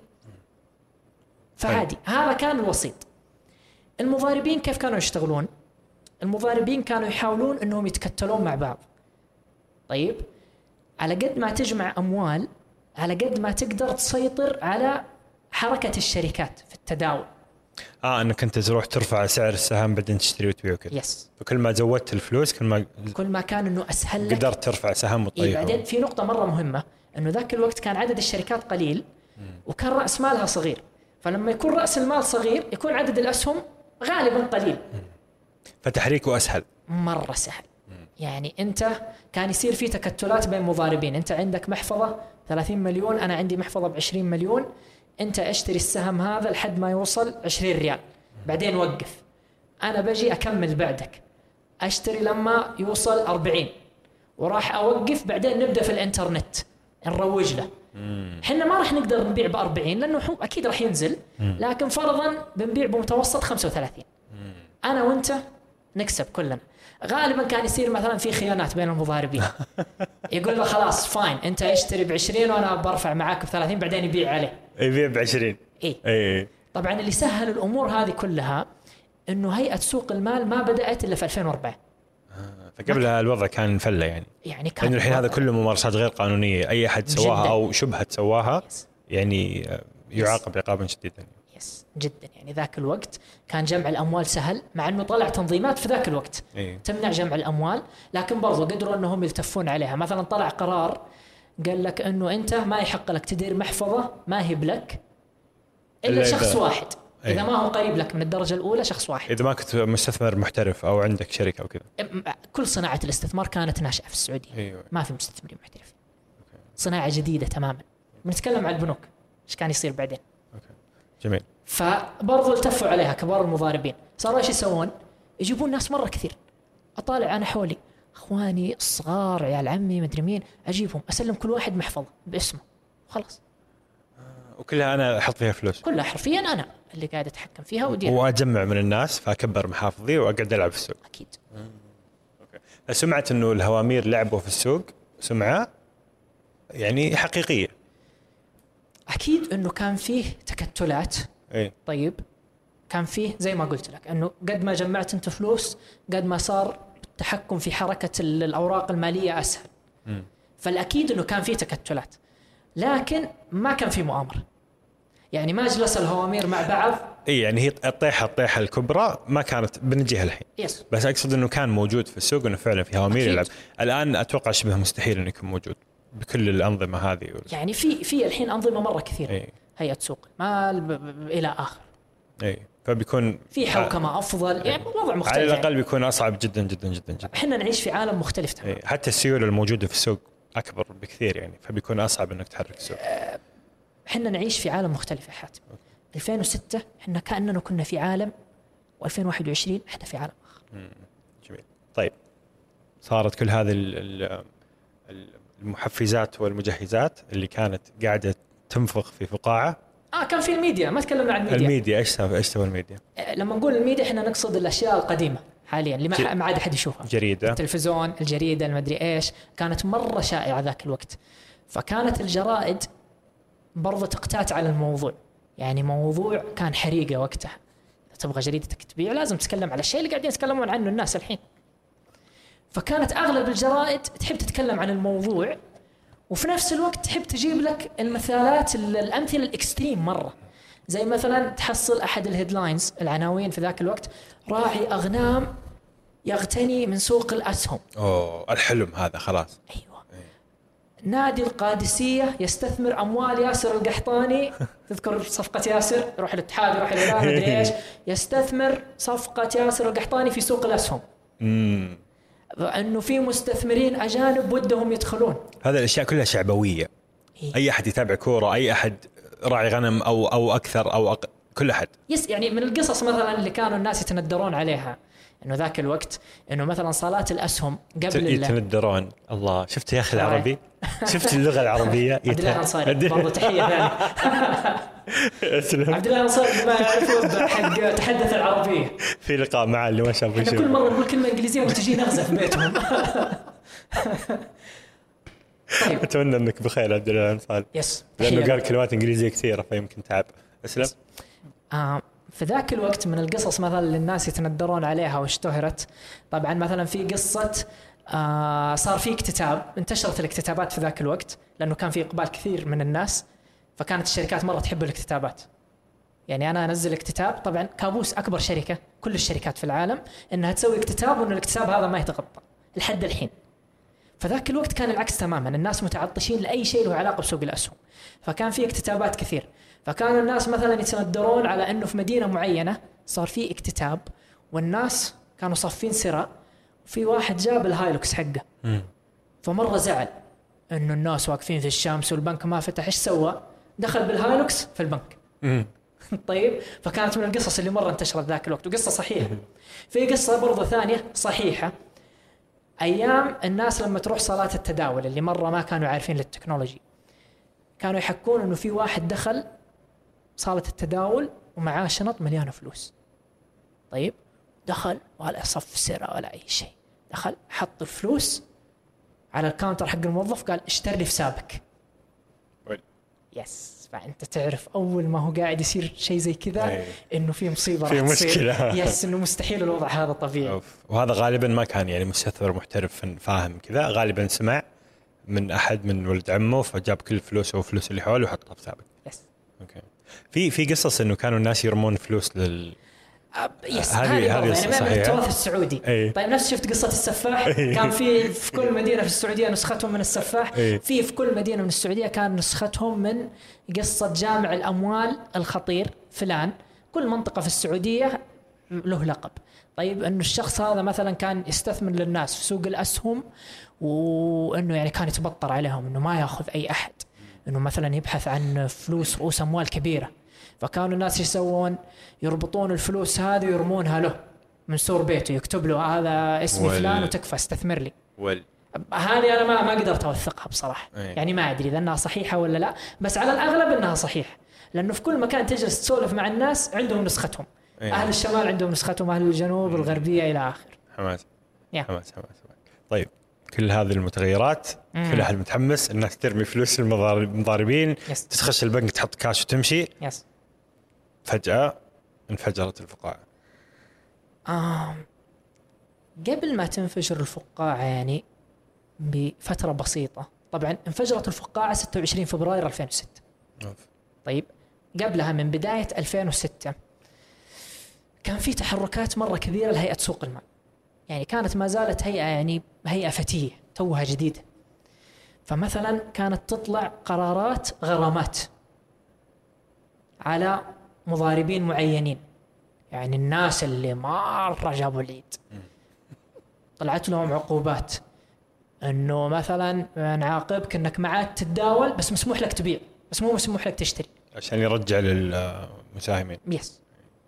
فعادي هذا كان الوسيط. المضاربين كيف كانوا يشتغلون؟ المضاربين كانوا يحاولون انهم يتكتلون مع بعض. طيب على قد ما تجمع أموال على قد ما تقدر تسيطر على حركة الشركات في التداول. اه انك انت تروح ترفع سعر السهم بعدين تشتري وتبيع وكذا. يس. فكل ما زودت الفلوس كل ما كل ما كان انه اسهل لك قدرت ترفع سهم وتطيح. إيه بعدين في نقطة مرة مهمة انه ذاك الوقت كان عدد الشركات قليل وكان رأس مالها صغير، فلما يكون رأس المال صغير يكون عدد الأسهم غالبا قليل، فتحريكه أسهل مرة سهل. يعني أنت كان يصير في تكتلات بين مضاربين، أنت عندك محفظة ثلاثين مليون، أنا عندي محفظة بعشرين مليون، أنت اشتري السهم هذا لحد ما يوصل عشرين ريال بعدين وقف، أنا بجي أكمل بعدك أشتري لما يوصل أربعين وراح أوقف، بعدين نبدأ في الإنترنت نروج له. حنا ما راح نقدر نبيع بأربعين لأنه أكيد راح ينزل، لكن فرضا بنبيع بمتوسط خمسة وثلاثين، أنا وأنت نكسب كلنا. غالبا كان يصير مثلا في خيانات بين المضاربين يقول له خلاص فاين أنت اشتري بعشرين وأنا برفع معاك بثلاثين، بعدين يبيع عليه يبيع بعشرين. إيه؟ إيه. طبعا اللي سهل الأمور هذه كلها إنه هيئة سوق المال ما بدأت إلا في ألفين وأربعة. آه. فقبلها الوضع كان فلة يعني. يعني كان الحين هذا كله ممارسات غير قانونية، أي أحد سواها جداً. أو شبهة سواها يس. يعني يعاقب عقابا شديدا. يس جدا. يعني ذاك الوقت كان جمع الأموال سهل، مع أنه طلع تنظيمات في ذاك الوقت إيه. تمنع جمع الأموال، لكن برضو قدروا أنهم يلتفون عليها. مثلا طلع قرار قال لك أنه أنت ما يحق لك تدير محفظة ما هي بلك إلا شخص واحد. إيه. إذا ما هو قريب لك من الدرجة الأولى شخص واحد، إذا ما كنت مستثمر محترف أو عندك شركة أو كذا. كل صناعة الاستثمار كانت ناشئة في السعودية. أيوة. ما في مستثمرين محترفين. صناعة جديدة تماما. بنتكلم عن البنوك إيش كان يصير بعدين. أوكي. جميل. فبرضو التفوا عليها كبار المضاربين. صاروا ايش يسوون؟ يجيبون ناس مرة كثير. أطالع أنا حولي أخواني الصغار عيال عمي مدري مين، أجيبهم أسلم كل واحد محفظة باسمه خلاص، وكلها أنا أحط فيها فلوس، كلها حرفيا أنا اللي قاعد أتحكم فيها ودير وأجمع من الناس فأكبر محافظي وأقعد ألعب في السوق. أكيد. أوكي. سمعة إنه الهوامير لعبوا في السوق سمعة يعني حقيقية. أكيد إنه كان فيه تكتلات. إيه؟ طيب كان فيه زي ما قلت لك إنه قد ما جمعت أنت فلوس قد ما صار التحكم في حركة الأوراق المالية أسهل. م. فالأكيد إنه كان فيه تكتلات، لكن ما كان فيه مؤامرة. يعني ما جلس الهوامير مع بعض. إيه يعني هي الطيحة الطيحة الكبرى ما كانت بنجيها الحين. يس. بس أقصد إنه كان موجود في السوق، إنه فعلا في هوامير يلعب. الآن أتوقع شبه مستحيل إنه يكون موجود بكل الأنظمة هذه. يعني في في الحين أنظمة مرة كثيرة. إيه؟ هيئة سوق المال ب... ب... إلى آخر. إيه فبيكون في حوكمة أفضل. يعني وضع مختلف. على الأقل بيكون أصعب جدا جدا جدا جدا. إحنا نعيش في عالم مختلف تماما. إيه. حتى السيولة الموجودة في السوق أكبر بكثير يعني، فبيكون أصعب إنك تحرك السوق. إحنا نعيش في عالم مختلف يا حاتم. ألفين وستة إحنا كأننا كنا في عالم، وألفين وواحد وعشرين إحنا في عالم آخر. جميل. طيب صارت كل هذه المحفزات والمجهزات اللي كانت قاعدة تنفخ في فقاعة. آه كان في الميديا، ما تكلمنا عن الميديا. الميديا إيش سوى إيش سوى الميديا؟ لما نقول الميديا إحنا نقصد الأشياء القديمة حاليا اللي ما ما عاد أحد يشوفها. جريدة، التلفزيون، الجريدة، المدري إيش، كانت مرة شائعة ذاك الوقت. فكانت الجرائد برضه تقتات على الموضوع، يعني موضوع كان حريقة وقتها. تبغى جريدتك تبيع لازم تتكلم على الشيء اللي قاعدين يتكلمون عنه الناس الحين. فكانت أغلب الجرائد تحب تتكلم عن الموضوع، وفي نفس الوقت تحب تجيب لك المثالات الأمثلة الإكستريم مرة. زي مثلا تحصل أحد الهيدلاينز العناوين في ذاك الوقت: راعي أغنام يغتني من سوق الأسهم. أوه الحلم هذا خلاص. أيوة. أيه. نادي القادسية يستثمر أموال ياسر القحطاني. تذكر صفقة ياسر؟ يروح الاتحاد يروح الهلال مدري إيش، يستثمر صفقة ياسر القحطاني في سوق الأسهم. امم أنه في مستثمرين أجانب ودهم يدخلون. هذا الأشياء كلها شعبوية. إيه؟ أي أحد يتابع كورة، أي أحد راعي غنم أو أو أكثر أو أق... كل أحد. يس. يعني من القصص مثلا اللي كانوا الناس يتندرون عليها إنه ذاك الوقت إنه مثلا صالات الأسهم قبل يتندرون. الله شفت يا أخي العربي، شفت اللغة العربية. عبد الله الأنصاري برضه تحية ثانية. عبد الله الأنصاري ما يعرفه حق تحدث العربية. في لقاء معه اللي ما شافه يشوف. كل مرة نقول كلمة إنجليزية وتجي نغزة في بيتهم. طيب. أتمنى أنك بخير عبد الله الأنصاري. يس. لأنه قال كلمات إنجليزية كثيرة فيمكن تعب. أسلم. آه في ذاك الوقت من القصص مثلا اللي الناس يتندرون عليها واشتهرت، طبعا مثلا في قصة آه صار في اكتتاب، انتشرت الاكتتابات في ذاك الوقت لأنه كان في إقبال كثير من الناس، فكانت الشركات مرة تحب الاكتتابات. يعني أنا أنزل اكتتاب، طبعا كابوس أكبر شركة كل الشركات في العالم إنها تسوي اكتتاب وإنه الاكتتاب هذا ما يتغطى لحد الحين. فذاك الوقت كان العكس تماما، الناس متعطشين لأي شيء له علاقة بسوق الأسهم، فكان في اكتتابات كثير. فكانوا الناس مثلا يتندرون على أنه في مدينة معينة صار في اكتتاب والناس كانوا صافين سراء، في واحد جاب الهايلوكس حقه فمرة زعل أنه الناس واقفين في الشمس والبنك ما فتح، إيش سوى؟ دخل بالهايلوكس في البنك. طيب، فكانت من القصص اللي مرة انتشرت ذاك الوقت، وقصة صحيحة. في قصة برضو ثانية صحيحة، أيام الناس لما تروح صالات التداول اللي مرة ما كانوا عارفين للتكنولوجي، كانوا يحكون أنه في واحد دخل صالة التداول ومعاه شنط مليانة فلوس. طيب، دخل ولا صف سرة ولا أي شيء، دخل حط الفلوس على الكاونتر حق الموظف، قال اشتري لي في سابك. يس، فأنت تعرف أول ما هو قاعد يصير شيء زي كذا إنه في مصيبة، في مشكلة. يس، إنه مستحيل الوضع هذا طبيعي. أوف. وهذا غالبا ما كان يعني مستثمر محترف فاهم كذا، غالبا سمع من أحد من ولد عمه فجاب كل فلوسه وفلوس اللي حوله وحطها في سابق. يس. أوكي. في في قصص إنه كانوا الناس يرمون فلوس لل يس، هذه هذه يعني من التراث السعودي. أي. طيب، نفس شفت قصة السفاح. أي. كان في في كل مدينة في السعودية نسختهم من السفاح. أي. في في كل مدينة من السعودية كان نسختهم من قصة جامع الأموال الخطير فلان. كل منطقة في السعودية له لقب. طيب، إنه الشخص هذا مثلا كان يستثمر للناس في سوق الأسهم، وإنه يعني كان يتبطر عليهم إنه ما يأخذ أي أحد، إنه مثلا يبحث عن فلوس رؤوس أموال كبيرة. فكانوا الناس يسوون يربطون الفلوس هذه ويرمونها له من سور بيته، يكتب له هذا اسمي فلان وتكفى استثمر لي. وال هذه أنا ما ما قدرت أوثقها بصراحة. أي. يعني ما أدري إذا أنها صحيحة ولا لا، بس على الأغلب أنها صحيحة، لأنه في كل مكان تجلس تسولف مع الناس عندهم نسختهم. أي. أهل الشمال عندهم نسختهم، أهل الجنوب الغربية إلى آخر. حماس. يا. حماس حماس. طيب، كل هذه المتغيرات، مم. كل أحد متحمس، الناس ترمي فلوس المضاربين، تتخش البنك تحط كاش وتمشي. يس. فجأة انفجرت الفقاعة. آه قبل ما تنفجر الفقاعة يعني بفترة بسيطة، طبعا انفجرت الفقاعة ستة وعشرين فبراير ألفين وستة. أوف. طيب، قبلها من بداية ألفين وستة كان في تحركات مرة كبيرة لهيئة سوق المال. يعني كانت ما زالت هيئة يعني هيئة فتية توها جديدة، فمثلا كانت تطلع قرارات غرامات على مضاربين معينين، يعني الناس اللي مرة جابوا العيد طلعت لهم عقوبات، انه مثلا نعاقبك انك ما عاد تتداول، بس مسموح لك تبيع، بس مو مسموح لك تشتري، عشان يرجع للمساهمين. يس.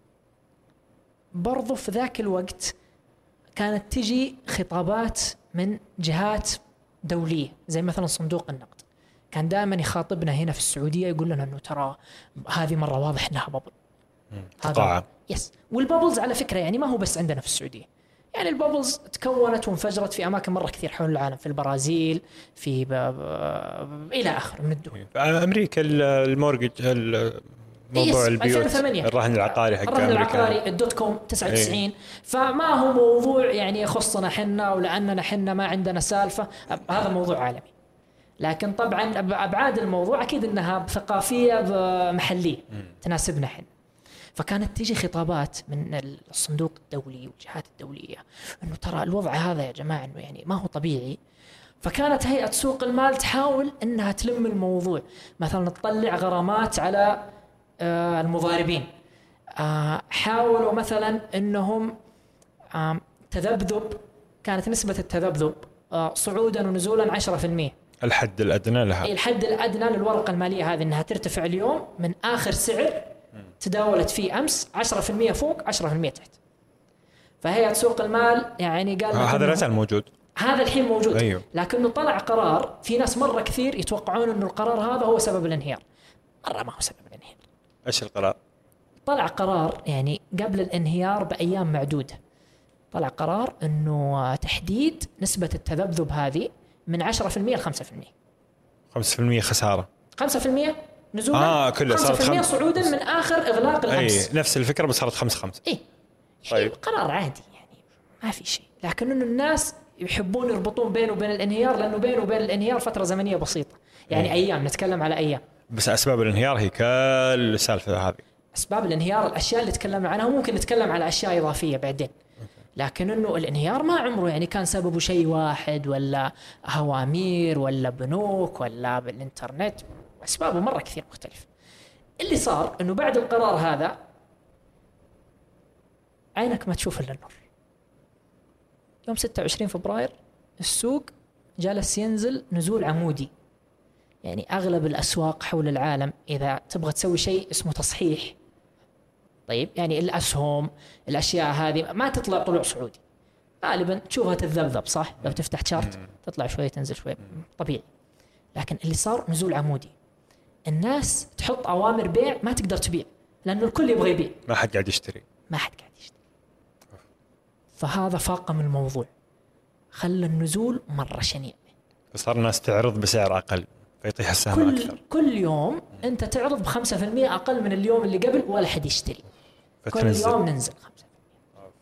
برضو في ذاك الوقت كانت تجي خطابات من جهات دولية زي مثلا صندوق النقد، كان دائما يخاطبنا هنا في السعودية يقول لنا انه ترى هذه مرة واضح انها بابل. فقاعة. يس. والبابلز على فكرة يعني ما هو بس عندنا في السعودية، يعني البابلز تكونت وانفجرت في أماكن مرة كثير حول العالم، في البرازيل، في ب... ب... إلى آخر من الدول. في أمريكا المورجج، موضوع البيوت، الرهن العقاري حق الرهن العقاري الدوت كوم تسعة وتسعين. فما هو موضوع يعني يخصنا حنا ولأننا حنا ما عندنا سالفة، هذا موضوع عالمي. لكن طبعا أبعاد الموضوع أكيد أنها ثقافية محلية تناسبنا حنا. فكانت تيجي خطابات من الصندوق الدولي والجهات الدولية أنه ترى الوضع هذا يا جماعة أنه يعني ما هو طبيعي. فكانت هيئة سوق المال تحاول أنها تلم الموضوع، مثلا تطلع غرامات على المضاربين، حاولوا مثلا أنهم تذبذب، كانت نسبة التذبذب صعودا ونزولا عشرة في المية، الحد الأدنى لها، الحد الأدنى للورقة المالية هذه أنها ترتفع اليوم من آخر سعر تداولت فيه أمس عشرة في المية فوق عشرة في المية تحت. فهيئة سوق المال يعني قال هذا لا زال موجود، هذا الحين موجود. أيوه. لكنه طلع قرار، في ناس مرة كثير يتوقعون أنه القرار هذا هو سبب الانهيار، مرة ما هو سبب الانهيار. إيش القرار؟ طلع قرار يعني قبل الانهيار بأيام معدودة، طلع قرار أنه تحديد نسبة التذبذب هذه من عشرة في المية ل خمسة في المية. خمسة في المية خسارة، خمسة في المية نزولا، آه كله خمسة في المية صعودا من آخر إغلاق الأمس. أي نفس الفكرة بس صارت خمسة خمسة. إيه يعني طيب. قرار عادي يعني ما في شيء، لكن إنه الناس يحبون يربطون بينه وبين الانهيار، لأنه بينه وبين الانهيار فترة زمنية بسيطة، يعني إيه. أيام، نتكلم على أيام. بس أسباب الانهيار هي كل السالفة هذه. أسباب الانهيار الأشياء اللي تكلمنا عنها، ممكن نتكلم على أشياء إضافية بعدين. لكن إنه الانهيار ما عمره يعني كان سببه شيء واحد، ولا هوامير ولا بنوك ولا بالإنترنت، أسبابه مرة كثير مختلفة. اللي صار إنه بعد القرار هذا عينك ما تشوف إلا النور. يوم ستة وعشرين فبراير السوق جالس ينزل نزول عمودي، يعني أغلب الأسواق حول العالم إذا تبغى تسوي شيء اسمه تصحيح، طيب يعني الأسهم الأشياء هذه ما تطلع طلوع صعودي، غالبا تشوفها تتذبذب، صح؟ لو تفتح شارت تطلع شوي تنزل شوي، طبيعي. لكن اللي صار نزول عمودي، الناس تحط أوامر بيع ما تقدر تبيع، لأنه الكل يبغى يبيع، ما حد قاعد يشتري، ما حد قاعد يشتري. فهذا فاقم الموضوع، خلى النزول مرة شنيع. فصار الناس تعرض بسعر أقل فيطيح السهم كل أكثر. كل يوم أنت تعرض بخمسة في المية أقل من اليوم اللي قبل، ولا حد يشتري. فتنزل. كل يوم ننزل خمسة في المية.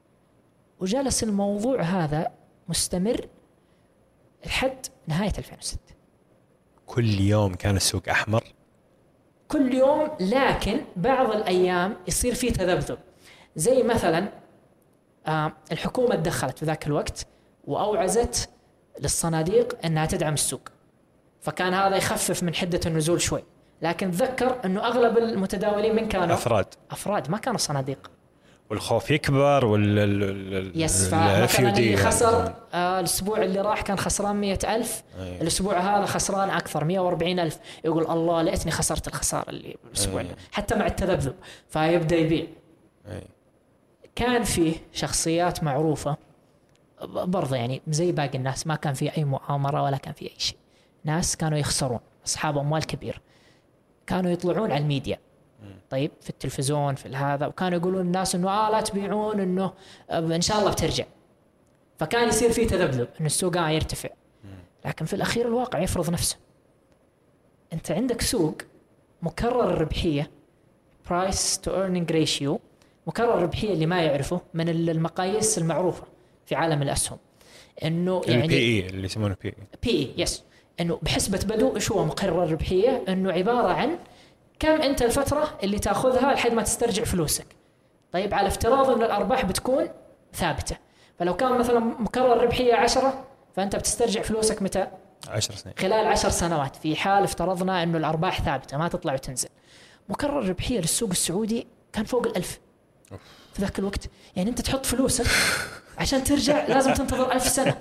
وجلس الموضوع هذا مستمر لحد نهاية ألفين وستة. كل يوم كان السوق أحمر. كل يوم، لكن بعض الأيام يصير فيه تذبذب. زي مثلا آه الحكومة تدخلت في ذاك الوقت وأوعزت للصناديق أنها تدعم السوق، فكان هذا يخفف من حدة النزول شوي. لكن تذكر أنه أغلب المتداولين من كانوا أفراد أفراد ما كانوا صناديق، والخوف يكبر وال يس. فمثلا اللي خسر آه الأسبوع اللي راح كان خسران مئة ألف، أيه. الأسبوع هذا خسران أكثر مئة وأربعين ألف، يقول الله ليتني خسرت الخسارة اللي الأسبوع أيه. حتى مع التذبذب، فيبدأ يبيع. أيه. كان فيه شخصيات معروفة برضه، يعني زي باقي الناس، ما كان فيه أي مؤامرة ولا كان فيه أي شيء. ناس كانوا يخسرون، أصحاب أموال كبيرة، كانوا يطلعون على الميديا، طيب في التلفزيون في هذا، وكانوا يقولون الناس إنه آه لا تبيعون، إنه إن شاء الله بترجع. فكان يصير فيه تذبذب، إنه السوق آه يرتفع. لكن في الأخير الواقع يفرض نفسه. أنت عندك سوق مكرر الربحية، price to earning ratio، مكرر الربحية اللي ما يعرفه من المقاييس المعروفة في عالم الأسهم، إنه يعني البي إي اللي يسمونه بي إي. بي إي يس، إنه بحسبة بدو إيش هو مقرر الربحية؟ إنه عبارة عن كم أنت الفترة اللي تأخذها لحد ما تسترجع فلوسك. طيب على افتراض إن الأرباح بتكون ثابتة، فلو كان مثلا مكرر ربحية عشرة، فأنت بتسترجع فلوسك متى؟ عشر سنين. خلال عشر سنوات، في حال افترضنا إنه الأرباح ثابتة ما تطلع وتنزل. مكرر الربحية للسوق السعودي كان فوق الألف في ذاك الوقت. يعني أنت تحط فلوسك عشان ترجع لازم تنتظر ألف سنة.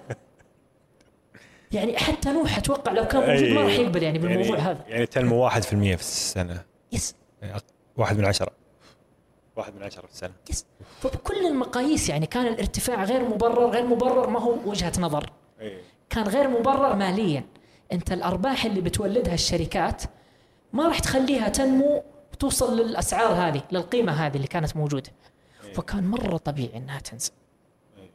يعني حتى نوح أتوقع لو كان موجود ما راح يقبل يعني بالموضوع يعني هذا. يعني تنمو واحد في المية في السنة. يس. يعني واحد من عشرة. واحد من عشرة في السنة. يس. فبكل المقاييس يعني كان الارتفاع غير مبرر، غير مبرر ما هو وجهة نظر. أيه. كان غير مبرر ماليا. أنت الأرباح اللي بتولدها الشركات ما راح تخليها تنمو وتوصل للأسعار هذه، للقيمة هذه اللي كانت موجودة. أيه. فكان مرة طبيعي أنها تنزل. أيه.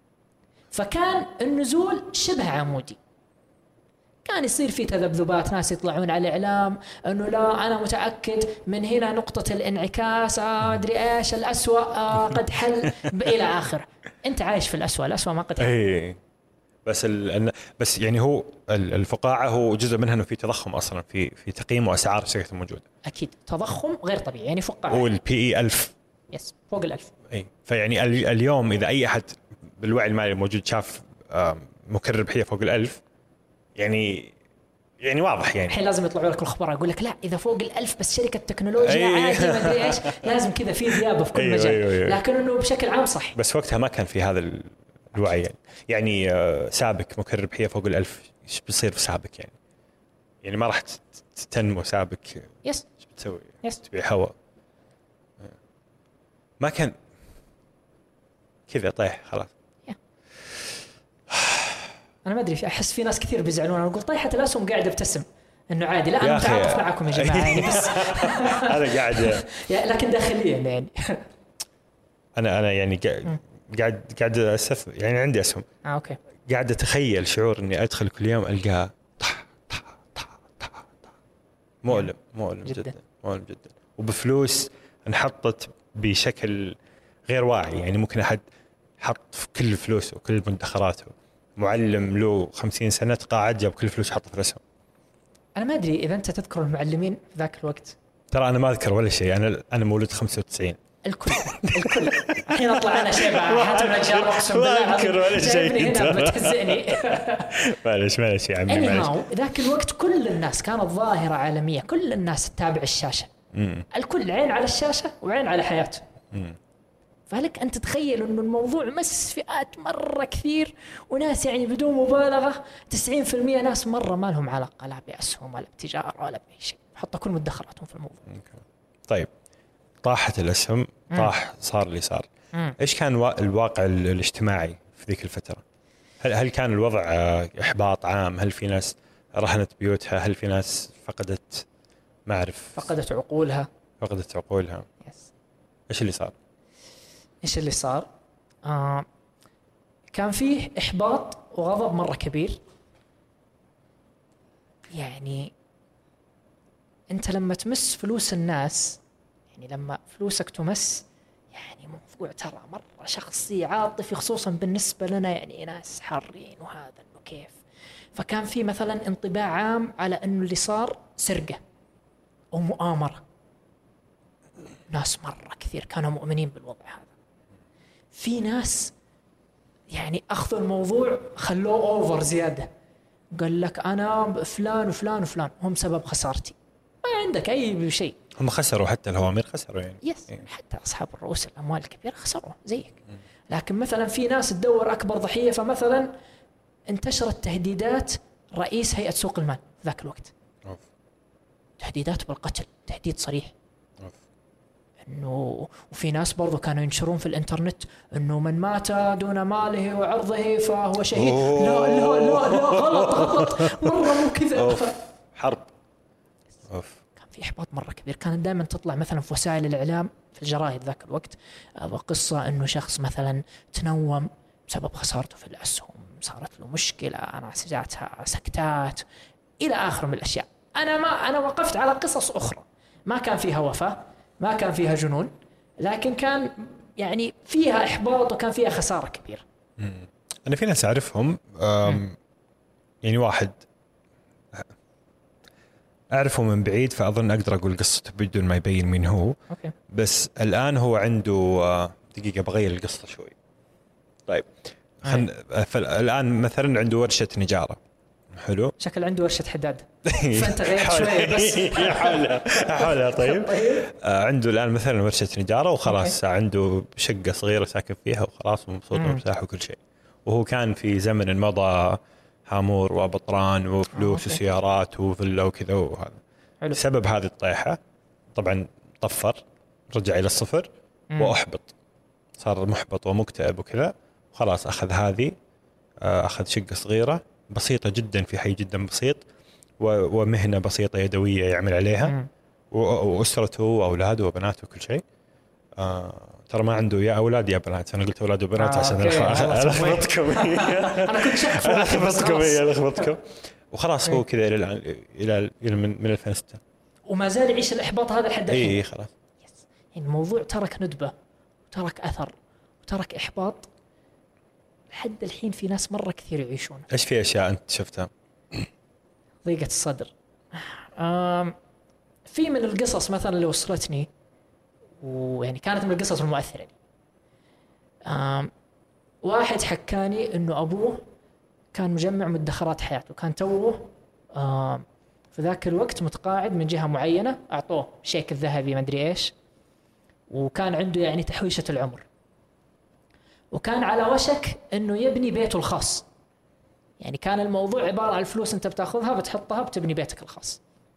فكان النزول شبه عمودي. كان يصير في تذبذبات، ناس يطلعون على الإعلام أنه لا أنا متأكد من هنا نقطة الانعكاس، آه أدري إيش الأسوأ آه قد حل إلى آخر. أنت عايش في الأسوأ، الأسوأ ما قد حل. أي بس ال... بس يعني هو الفقاعة هو جزء منها إنه في تضخم أصلا في في تقييم وأسعار الشركات الموجودة. أكيد تضخم غير طبيعي، يعني فقاعة. هو البي إي ألف. يس فوق الألف. أي فيعني اليوم إذا أي أحد بالوعي المالي الموجود شاف مكرر ربحية فوق الألف، يعني يعني واضح يعني الحين لازم يطلعوا لك الخبراء يقول لك لا إذا فوق الألف بس شركة تكنولوجيا عادي ما أدري إيش، لازم كذا في ذيابة في كل أيوة مجال. أيوة أيوة. لكن إنه بشكل عام صح. بس وقتها ما كان في هذا الوعي يعني, يعني سابك مكرر ربحية فوق الألف إيش بيصير في سابك يعني يعني ما راح تنمو سابك. يس. إيش بتسوي؟ يس. تبيع هواء. ما كان كذا طيح خلاص. أنا ما أدري، في أحس في ناس كثير بيزعلون، أنا أقول طيحة الأسهم قاعد أبتسم إنه عادي، لا أنا متعاطف معكم يا جماعة يعني بس هذا قاعد لكن داخليا يعني أنا أنا يعني قاعد قاعد قاعد أستثمر يعني عندي أسهم. آه أوكي. قاعد أتخيل شعور إني أدخل كل يوم ألقاها طح طح طح طح مؤلم مؤلم جدا, جدا مؤلم جدا، وبفلوس انحطت بشكل غير واعي. يعني ممكن أحد حط في كل فلوسه وكل مدخراته معلم له خمسين سنة تقاعد جاب كل فلوس حطه في الأسهم. أنا ما أدري إذا أنت تذكر المعلمين في ذاك الوقت. ترى أنا ما أذكر ولا شيء. أنا أنا مولود خمسة وتسعين. الكل الكل الحين أطلع أنا شيء مع حاتم النجار أقسم بالله ما أذكر ولا شيء. هنا بتهزئني. معلش معلش يا عمي معلش. ذاك الوقت كل الناس كانت ظاهرة عالمية، كل الناس تتابع الشاشة. مم. الكل عين على الشاشة وعين على حياته. مم. فلك أنت تتخيل إنه الموضوع مس فئات مرة كثير، وناس يعني بدون مبالغة تسعين في المية ناس مرة ما لهم علاقة لا بأسهم ولا بتجارة ولا بأي شيء، حطوا كل مدخراتهم في الموضوع. طيب طاحت الأسهم، طاح صار اللي صار. مم. إيش كان الواقع الاجتماعي في ذيك الفترة؟ هل هل كان الوضع إحباط عام؟ هل في ناس رهنت بيوتها؟ هل في ناس فقدت ما أعرف فقدت عقولها؟ فقدت عقولها. يس. إيش اللي صار؟ إيش اللي صار؟ آه كان فيه إحباط وغضب مرة كبير. يعني أنت لما تمس فلوس الناس، يعني لما فلوسك تمس، يعني موضوع ترى مرة شخصي عاطفي، خصوصا بالنسبة لنا يعني ناس حارين وهذا إنه كيف. فكان في مثلا انطباع عام على إنه اللي صار سرقة أو مؤامرة. ناس مرة كثير كانوا مؤمنين بالوضع هذا. في ناس يعني أخذوا الموضوع خلوه أوفر زيادة، قال لك أنا فلان وفلان وفلان هم سبب خسارتي، ما عندك أي شيء. هم خسروا، حتى الهوامير خسروا يعني. يس يعني. حتى أصحاب الرؤوس الأموال الكبيرة خسروا زيك. لكن مثلا في ناس تدور أكبر ضحية. فمثلا انتشرت تهديدات رئيس هيئة سوق المال ذاك الوقت. أوف. تهديدات بالقتل، تهديد صريح. أوف. إنه وفي ناس برضو كانوا ينشرون في الإنترنت إنه من مات دون ماله وعرضه فهو شهيد. لا لا لا لا غلط غلط مرة مو كذا. حرب. أوف. كان في إحباط مرة كبير. كانت دائما تطلع مثلا في وسائل الإعلام في الجرائد ذاك الوقت قصة إنه شخص مثلا تنوم بسبب خسارته في الأسهم، صارت له مشكلة، ناس جاتها سكتات إلى آخر من الأشياء. أنا ما أنا وقفت على قصص أخرى ما كان فيها وفاة، ما كان فيها جنون، لكن كان يعني فيها إحباط وكان فيها خسارة كبيرة. مم. أنا في ناس أعرفهم يعني واحد أعرفه من بعيد، فأظن أقدر أقول قصته بدون ما يبين مين هو. أوكي. بس الآن هو عنده دقيقة بغير القصة شوي. طيب خل... الآن مثلا عنده ورشة نجارة. حلو. شكل عنده ورشة حداد. فأنت غير شوي بس. حولها حولها. طيب آه عنده الآن مثلا ورشة نجارة وخلاص. أوكي. عنده شقة صغيرة ساكن فيها وخلاص ومبسوط ومرتاح وكل شيء. وهو كان في زمن مضى هامور وبطران وفلوس آه، وسيارات وفيلا وكذا وهذا. حلو. سبب هذه الطيحة طبعا طفر، رجع إلى الصفر. مم. وأحبط، صار محبط ومكتئب وكذا. خلاص أخذ هذه، أخذ شقة صغيرة بسيطة جدا في حي جدا بسيط ومهنة بسيطة يدوية يعمل عليها. مم. وأسرته وأولاده وبناته وكل شيء. آه ترى ما عنده يا أولاد يا بنات. أنا قلت أولاد وبنات آه عشان ألخبطكم. أنا كنت شاك ألخبطكم ألخبطكم وخلاص. هو كذا إلى الآن إلى إلى من من ألفين وستة وما زال يعيش الإحباط هذا لحد الحين. إيه خلاص. يعني الموضوع ترك ندبة وترك أثر وترك إحباط لحد الحين. في ناس مرة كثير يعيشون. إيش في أشياء أنت شفتها؟ ضيقة الصدر. في من القصص مثلا اللي وصلتني ويعني كانت من القصص المؤثرة. آم واحد حكاني إنه أبوه كان مجمع مدخرات حياته، كان توه في ذاك الوقت متقاعد من جهة معينة، أعطوه شيك الذهبي ما أدري إيش، وكان عنده يعني تحويشة العمر، وكان على وشك إنه يبني بيته الخاص. يعني كان الموضوع عبارة عن الفلوس أنت بتأخذها بتحطها بتبني بيتك الخاص.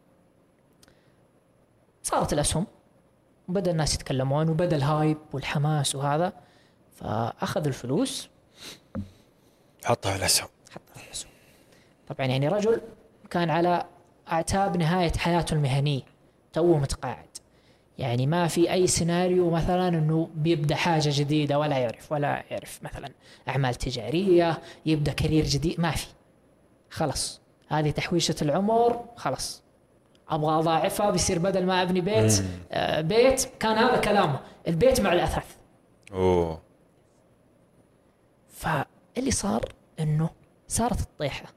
صارت الأسهم وبدأ الناس يتكلمون وبدأ الهايب والحماس وهذا، فأخذ الفلوس حطها في الأسهم. حطها في الأسهم. طبعا يعني رجل كان على أعتاب نهاية حياته المهنية، توه متقاعد، يعني ما في أي سيناريو مثلا أنه بيبدأ حاجة جديدة، ولا يعرف ولا يعرف مثلا أعمال تجارية، يبدأ كارير جديد، ما في. خلص هذه تحويشة العمر، خلص أبغى أضاعفها، بيصير بدل ما أبني بيت آه بيت. كان هذا كلامه، البيت مع الأثاث. أوه. فاللي صار أنه صارت الطيحة،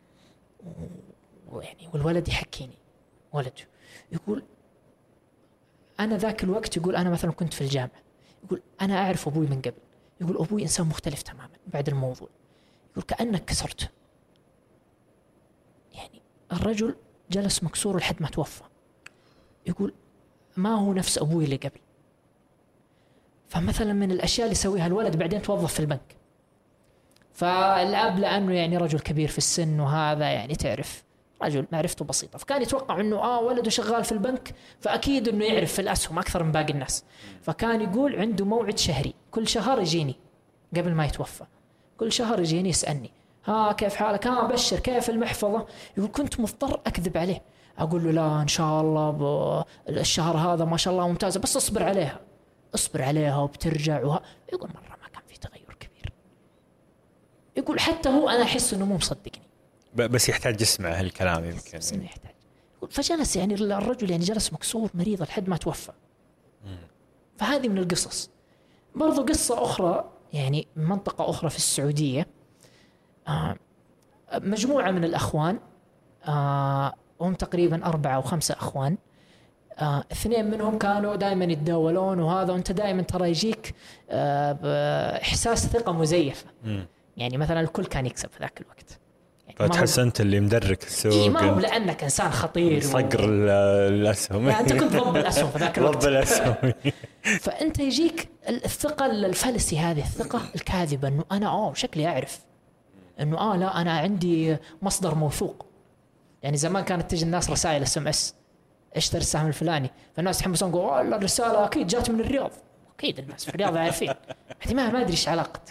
ويعني والولد يحكيني ولده يقول أنا ذاك الوقت، يقول أنا مثلا كنت في الجامعة، يقول أنا أعرف أبوي من قبل، يقول أبوي إنسان مختلف تماما بعد الموضوع، يقول كأنك كسرته. يعني الرجل جلس مكسور لحد ما توفى، يقول ما هو نفس أبوي اللي قبل. فمثلا من الأشياء اللي يسويها الولد بعدين توظف في البنك، فالأب لأنه يعني رجل كبير في السن وهذا يعني تعرف رجل معرفته بسيطة، فكان يتوقع أنه آه ولده شغال في البنك فأكيد أنه يعرف في الأسهم أكثر من باقي الناس. فكان يقول عنده موعد شهري، كل شهر يجيني قبل ما يتوفى، كل شهر يجيني يسألني ها كيف حالك، ها بشر كيف المحفظة. يقول كنت مضطر أكذب عليه، أقول له لا إن شاء الله الشهر هذا ما شاء الله ممتازة، بس أصبر عليها أصبر عليها وبترجع وها. يقول مرة ما كان في تغير كبير، يقول حتى هو أنا أحس إنه مو مصدقني، بس يحتاج يسمع هالكلام يمكن. بس إنه يحتاج. فجلس يعني الرجل يعني جلس مكسور مريض لحد ما توفى. فهذه من القصص. برضو قصة أخرى يعني منطقة أخرى في السعودية، آه مجموعة من الأخوان، آه هم تقريبا أربعة أو خمسة أخوان، آه اثنين منهم كانوا دائما يتداولون وهذا، وانت دائما ترى يجيك آه بإحساس ثقة مزيفة. م. يعني مثلا الكل كان يكسب في ذاك الوقت، يعني فتحس انت اللي مدرك السوق. إيه ما هو لانك انسان خطير صقر و... الاسهم يعني انت كنت ضب الاسهم في ذاك الوقت. ضب الاسهم. فانت يجيك الثقه الفلسي، هذه الثقه الكاذبه انه انا اه شكلي اعرف انه اه لا انا عندي مصدر موثوق. يعني زمان كانت تجي الناس رسائل اس ام اس اشتري السهم الفلاني، فالناس يتحمسون يقولوا والله الرساله اكيد جات من الرياض، اكيد الناس في الرياض عارفين، هذه ما ما ادري ايش علاقه.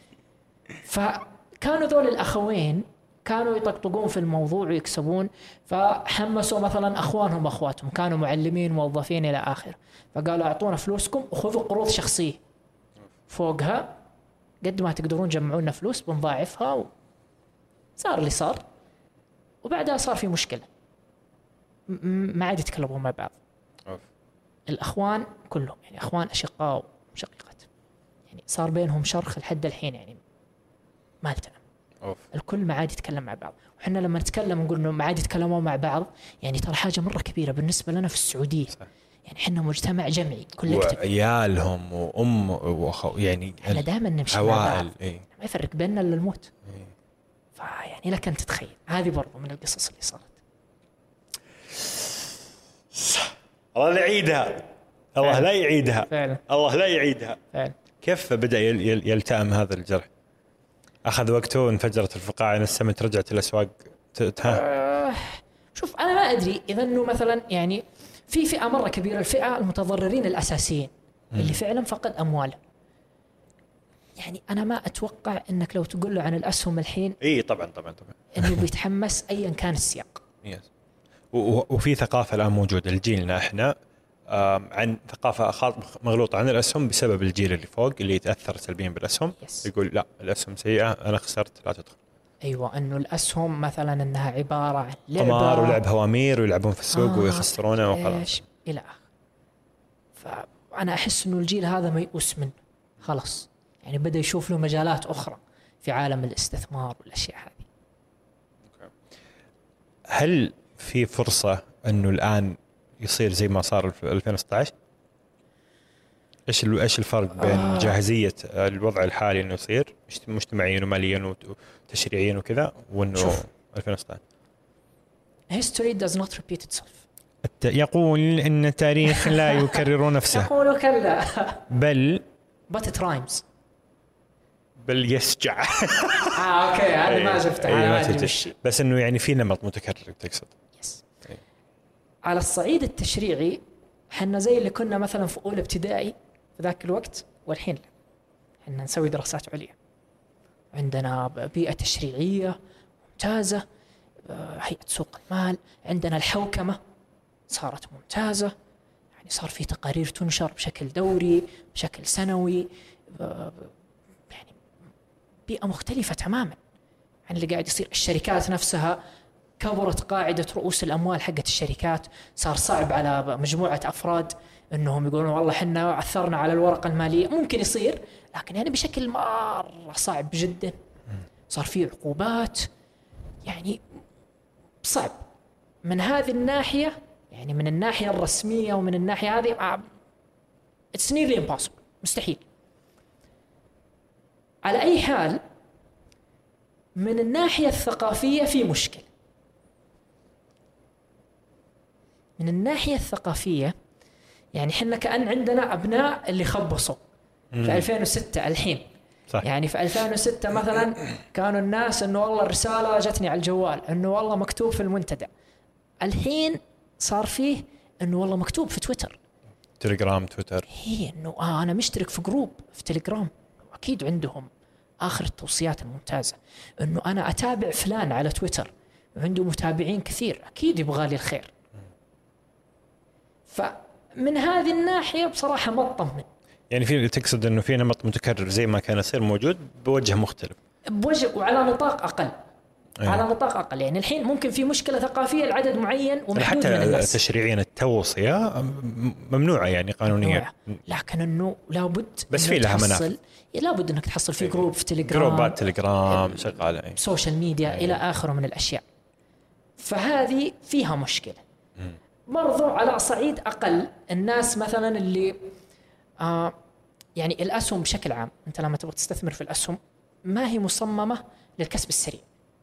فكانوا ذول الاخوين كانوا يطقطقون في الموضوع ويكسبون، فحمسوا مثلا اخوانهم اخواتهم كانوا معلمين موظفين الى اخره، فقالوا اعطونا فلوسكم وخذوا قروض شخصيه فوقها، قد ما تقدرون جمعوا لنا فلوس بنضاعفها. صار اللي صار، وبعدها صار في مشكله، ما عاد يتكلمون مع بعض. أوف. الاخوان كلهم يعني اخوان اشقاء وشقيقات، يعني صار بينهم شرخ لحد الحين، يعني ما التئم. أوف. الكل ما عاد يتكلم مع بعض، وحنا لما نتكلم نقول انه ما عاد يتكلمون مع بعض، يعني ترى حاجه مره كبيره بالنسبه لنا في السعوديه. صح. يعني حنا مجتمع جمعي كولكتيف، وعيالهم وام واخو، يعني احنا دائما نمشي مع بعض. إيه؟ ما يفرق بيننا الا الموت. إيه؟ فيعني لك ان تتخيل، هذه برضو من القصص اللي صارت. الله لا يعيدها، الله فعلا. لا يعيدها فعلا. الله لا يعيدها فعلا. كيف بدأ يلتئم هذا الجرح؟ أخذ وقته، انفجرت الفقاعة، نسمت، رجعت الأسواق آه شوف أنا ما أدري إذا أنه مثلا يعني في فئة مرة كبيرة، الفئة المتضررين الأساسيين م. اللي فعلا فقد أمواله. يعني أنا ما أتوقع أنك لو تقول له عن الأسهم الحين إيه طبعا طبعا طبعا أنه بيتحمس أيا كان السياق. يس. وفي ثقافة الآن موجودة لجيلنا إحنا عن ثقافة مغلوطة عن الأسهم بسبب الجيل اللي فوق اللي يتأثر سلبيا بالأسهم. يس. يقول لا الأسهم سيئة، أنا خسرت لا تدخل. أيوة، أنه الأسهم مثلا أنها عبارة عن لعبة قمار ولعب هوامير ويلعبون في السوق آه ويخسرونه وخلاص إلى آخر. فأنا أحس أنه الجيل هذا ميؤوس منه خلاص، يعني بدأ يشوف له مجالات أخرى في عالم الاستثمار والأشياء هذه. هل في فرصة أنه الآن يصير زي ما صار في ألفين وستة عشر؟ إيش إيش الفرق بين آه. جاهزية الوضع الحالي إنه يصير مجتمعيا وماليا وتشريعيا وكذا، وإنه ألفين وستة عشر؟ History does not repeat itself. يقول إن التاريخ لا يكرر نفسه. يقول كلا. بل. But it rhymes. بل يسجع. آه أوكي هذا ما شفته. أنا ما أدري وش. بس إنه يعني في نمط متكرر تقصد. يس. على الصعيد التشريعي حنا زي اللي كنا مثلا في أولى ابتدائي في ذاك الوقت، والحين حنا نسوي دراسات عليا، عندنا بيئة تشريعية ممتازة، هيئة سوق المال، عندنا الحوكمة صارت ممتازة، يعني صار في تقارير تنشر بشكل دوري بشكل سنوي، يعني بيئة مختلفة تماما عن اللي قاعد يصير. الشركات نفسها كبرت قاعدة رؤوس الأموال حقت الشركات، صار صعب على مجموعة أفراد أنهم يقولون والله حنا عثرنا على الورقة المالية. ممكن يصير لكن يعني بشكل مرة صعب جدا. صار في عقوبات، يعني صعب من هذه الناحية، يعني من الناحية الرسمية ومن الناحية هذه it's nearly impossible، مستحيل. على أي حال من الناحية الثقافية في مشكلة. من الناحية الثقافية يعني حنا كأن عندنا أبناء اللي خبصوا في ألفين وستة الحين صح. يعني في ألفين وستة مثلا كانوا الناس إنه والله الرسالة جتني على الجوال، إنه والله مكتوب في المنتدى. الحين صار فيه إنه والله مكتوب في تويتر، تليجرام، تويتر. هي إنه آه أنا مشترك في جروب في تليجرام، أكيد عندهم آخر التوصيات الممتازة. إنه أنا أتابع فلان على تويتر وعنده متابعين كثير، أكيد يبغى لي الخير. فمن هذه الناحية بصراحة ما أطمن. يعني في تقصد إنه في نمط متكرر زي ما كان يصير موجود بوجه مختلف، بوجه وعلى نطاق أقل. أيه. على نطاق أقل. يعني الحين ممكن في مشكلة ثقافية لعدد معين ومحدود من الناس. حتى تشريعيا التوصية ممنوعة يعني قانونيا، لكن إنه لابد بس في لها منافع. لابد إنك تحصل في جروب في تليجرام، جروبات تليجرام شغالة، أيه. سوشيال ميديا، أيه. إلى آخره من الأشياء. فهذه فيها مشكلة. برضو على صعيد أقل الناس مثلا اللي آه يعني الأسهم بشكل عام، أنت لما تبغى تستثمر في الأسهم ما هي مصممة للكسب السريع.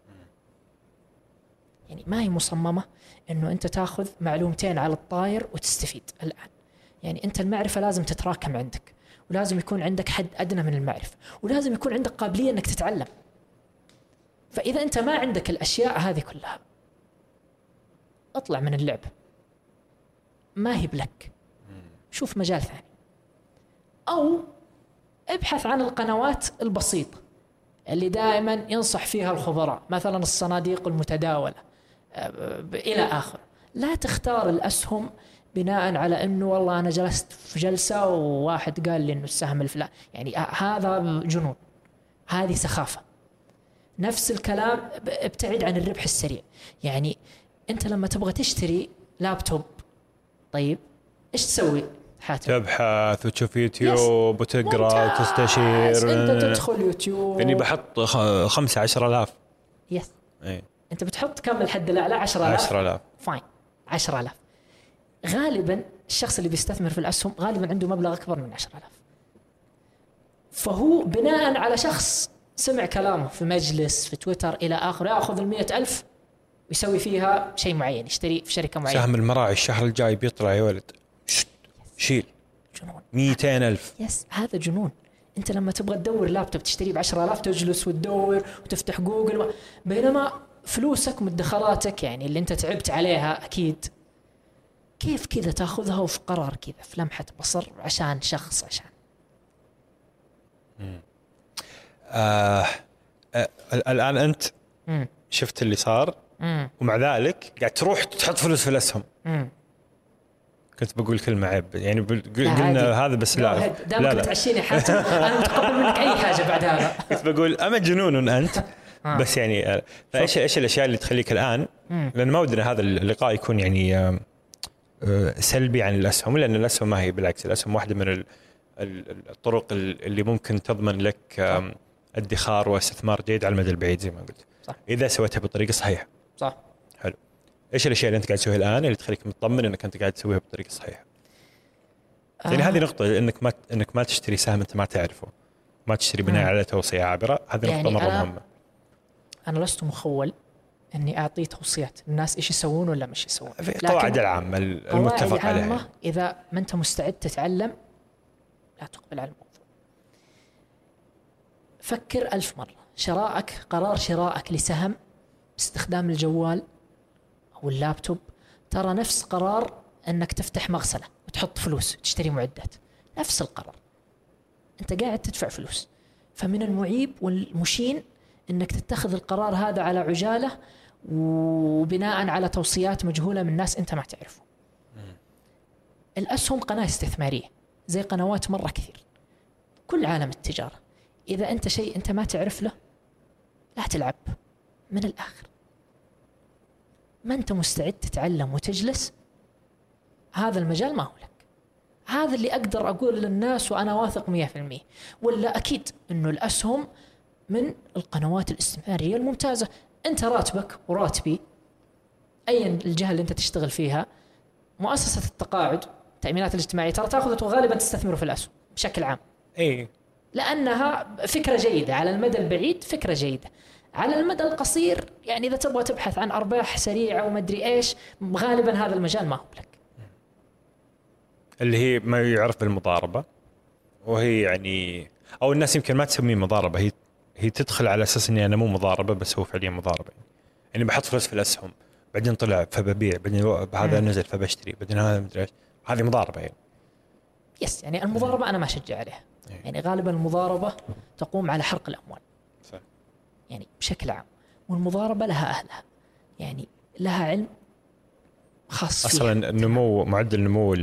يعني ما هي مصممة إنه أنت تأخذ معلومتين على الطاير وتستفيد الآن. يعني أنت المعرفة لازم تتراكم عندك، ولازم يكون عندك حد أدنى من المعرفة، ولازم يكون عندك قابلية إنك تتعلم. فإذا أنت ما عندك الأشياء هذه كلها اطلع من اللعبة، ما هي بلك، شوف مجال ثاني، أو ابحث عن القنوات البسيطة اللي دائما ينصح فيها الخبراء، مثلا الصناديق المتداولة إلى آخر. لا تختار الأسهم بناء على أنه والله أنا جلست في جلسة وواحد قال لي أنه السهم الفلان، يعني هذا جنون، هذه سخافة. نفس الكلام ابتعد عن الربح السريع. يعني أنت لما تبغى تشتري لابتوب، طيب إيش تسوي حاتم؟ تبحث وتشوف يوتيوب وتقرأ وتستشير. أنت تدخل يوتيوب يعني بحط خمسة عشر آلاف. يس. أي. أنت بتحط كم الحد الأعلى؟ عشرة آلاف. عشرة آلاف. فاين. عشرة آلاف. غالبا الشخص اللي بيستثمر في الأسهم غالبا عنده مبلغ أكبر من عشرة آلاف. فهو بناء على شخص سمع كلامه في مجلس في تويتر إلى آخر يأخذ المئة ألف ويسوي فيها شيء معين، يشتري في شركة معينة. سهم المراعي الشهر الجاي بيطلع يا ولد، شيل جنون. مئتين ألف. يس، هذا جنون. أنت لما تبغى تدور لابتوب تشتريه بعشرة آلاف تجلس وتدور وتفتح جوجل، بينما فلوسك مدخراتك يعني اللي أنت تعبت عليها أكيد، كيف كذا تأخذها وفي قرار كذا في لمحة بصر عشان شخص عشان آه آه الآن أنت مم. شفت اللي صار مم. ومع ذلك قاعد تروح تحط فلوس في الأسهم. مم. كنت بقول كلمة عيب يعني قلنا هذا بس لا دامك بتعشيني حاتم أنا متقبل منك أي حاجة بعد هذا. كنت بقول أما جنون أنت بس يعني إيش إيش الأشياء اللي تخليك الآن، لأن ما ودنا هذا اللقاء يكون يعني سلبي عن الأسهم، لأن الأسهم ما هي، بالعكس الأسهم واحدة من الطرق اللي ممكن تضمن لك ادخار واستثمار جيد على المدى البعيد زي ما قلت. صح. إذا سويتها بطريقة صحيحة. صح. حلو. إيش الأشياء اللي أنت قاعد تسويها الآن اللي تخليك مطمن إنك أنت قاعد تسويها بطريقة صحيحة؟ آه. يعني هذه نقطة، إنك ما إنك ما تشتري سهم أنت ما تعرفه، ما تشتري بناء على توصية عابرة، هذه يعني نقطة مرة أنا مهمة. أنا لست مخول إني أعطي توصيات الناس إيش يسوون ولا مش يسوون. القواعد العامة المتفق عليها، إذا ما أنت مستعد تتعلم لا تقبل على الموضوع. فكر ألف مرة. شرائك، قرار شرائك لسهم باستخدام الجوال أو اللابتوب ترى نفس قرار أنك تفتح مغسلة وتحط فلوس تشتري معدات، نفس القرار، أنت قاعد تدفع فلوس. فمن المعيب والمشين أنك تتخذ القرار هذا على عجالة وبناء على توصيات مجهولة من ناس أنت ما تعرفه. الأسهم قناة استثمارية زي قنوات مرة كثير كل عالم التجارة. إذا أنت شيء أنت ما تعرف له لا تلعب. من الآخر ما أنت مستعد تتعلم وتجلس، هذا المجال ما هو لك. هذا اللي أقدر أقول للناس وأنا واثق مية في المية. ولا أكيد أنه الأسهم من القنوات الاستثمارية الممتازة. أنت راتبك وراتبي أي الجهة اللي أنت تشتغل فيها، مؤسسة التقاعد التأمينات الاجتماعية ترى تأخذ وغالبا تستثمر في الأسهم بشكل عام، أي لأنها فكرة جيدة على المدى البعيد، فكرة جيدة. على المدى القصير يعني إذا تبغى تبحث عن أرباح سريعة ومدري إيش، غالبا هذا المجال ما هو لك. اللي هي ما يعرف بالمضاربة، وهي يعني أو الناس يمكن ما تسميه مضاربة، هي هي تدخل على أساس إني أنا مو مضاربة بس هو فعليا مضاربة. يعني, يعني بحط فلوس في الأسهم بعدين طلع فببيع، بعدين هذا نزل فبشتري، بعدين هذا مدري إيش، هذه مضاربة يعني. يس يعني المضاربة أنا ما أشجع عليها. يعني غالبا المضاربة تقوم على حرق الأموال صح. يعني بشكل عام، والمضاربة لها أهلها، يعني لها علم خاص أصلا فيها. النمو معدل نمو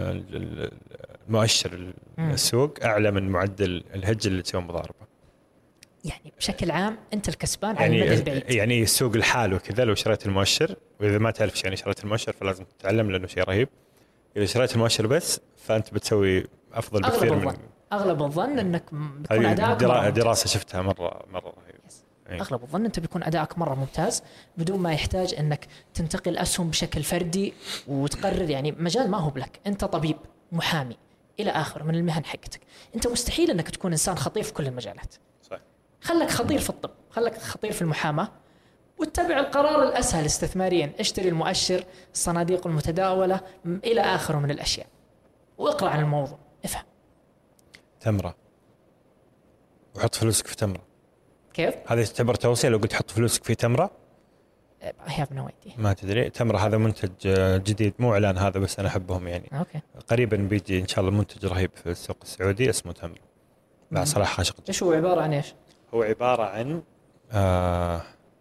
المؤشر السوق أعلى من معدل الهج اللي تسوي مضاربة. يعني بشكل عام أنت الكسبان يعني على المدى البعيد. يعني السوق الحال وكذا لو شريت المؤشر، وإذا ما تعرف يعني شريت المؤشر فلازم تتعلم لأنه شيء رهيب. إذا شريت المؤشر بس فأنت بتسوي أفضل بكثير أغلب من الظن. أغلب الظن أنك بتكون أداءك درا... دراسة شفتها مرة مرة رهيب. أيه. أغلب الظن أنت بيكون أداءك مرة ممتاز بدون ما يحتاج أنك تنتقل أسهم بشكل فردي وتقرر. يعني مجال ما هو بلك، أنت طبيب محامي إلى آخر من المهن حقتك، أنت مستحيل أنك تكون إنسان خطير في كل المجالات. صح. خلك خطير في الطب، خلك خطير في المحاماة، واتبع القرار الأسهل استثماريا، اشتري المؤشر، الصناديق المتداولة إلى آخره من الأشياء، واقرأ عن الموضوع، افهم. تمرة وحط فلوسك في تمرة. كيف؟ هذا تعتبر توصية لو قلت حط فلوسك في تمرة؟ I have no idea. ما تدري. تمرة هذا منتج جديد، مو إعلان هذا بس أنا أحبهم يعني. أوكي. قريبا بيجي إن شاء الله منتج رهيب في السوق السعودي اسمه تمرة مع صلاح خاشق. إيش هو عبارة عن إيش؟ هو عبارة عن آه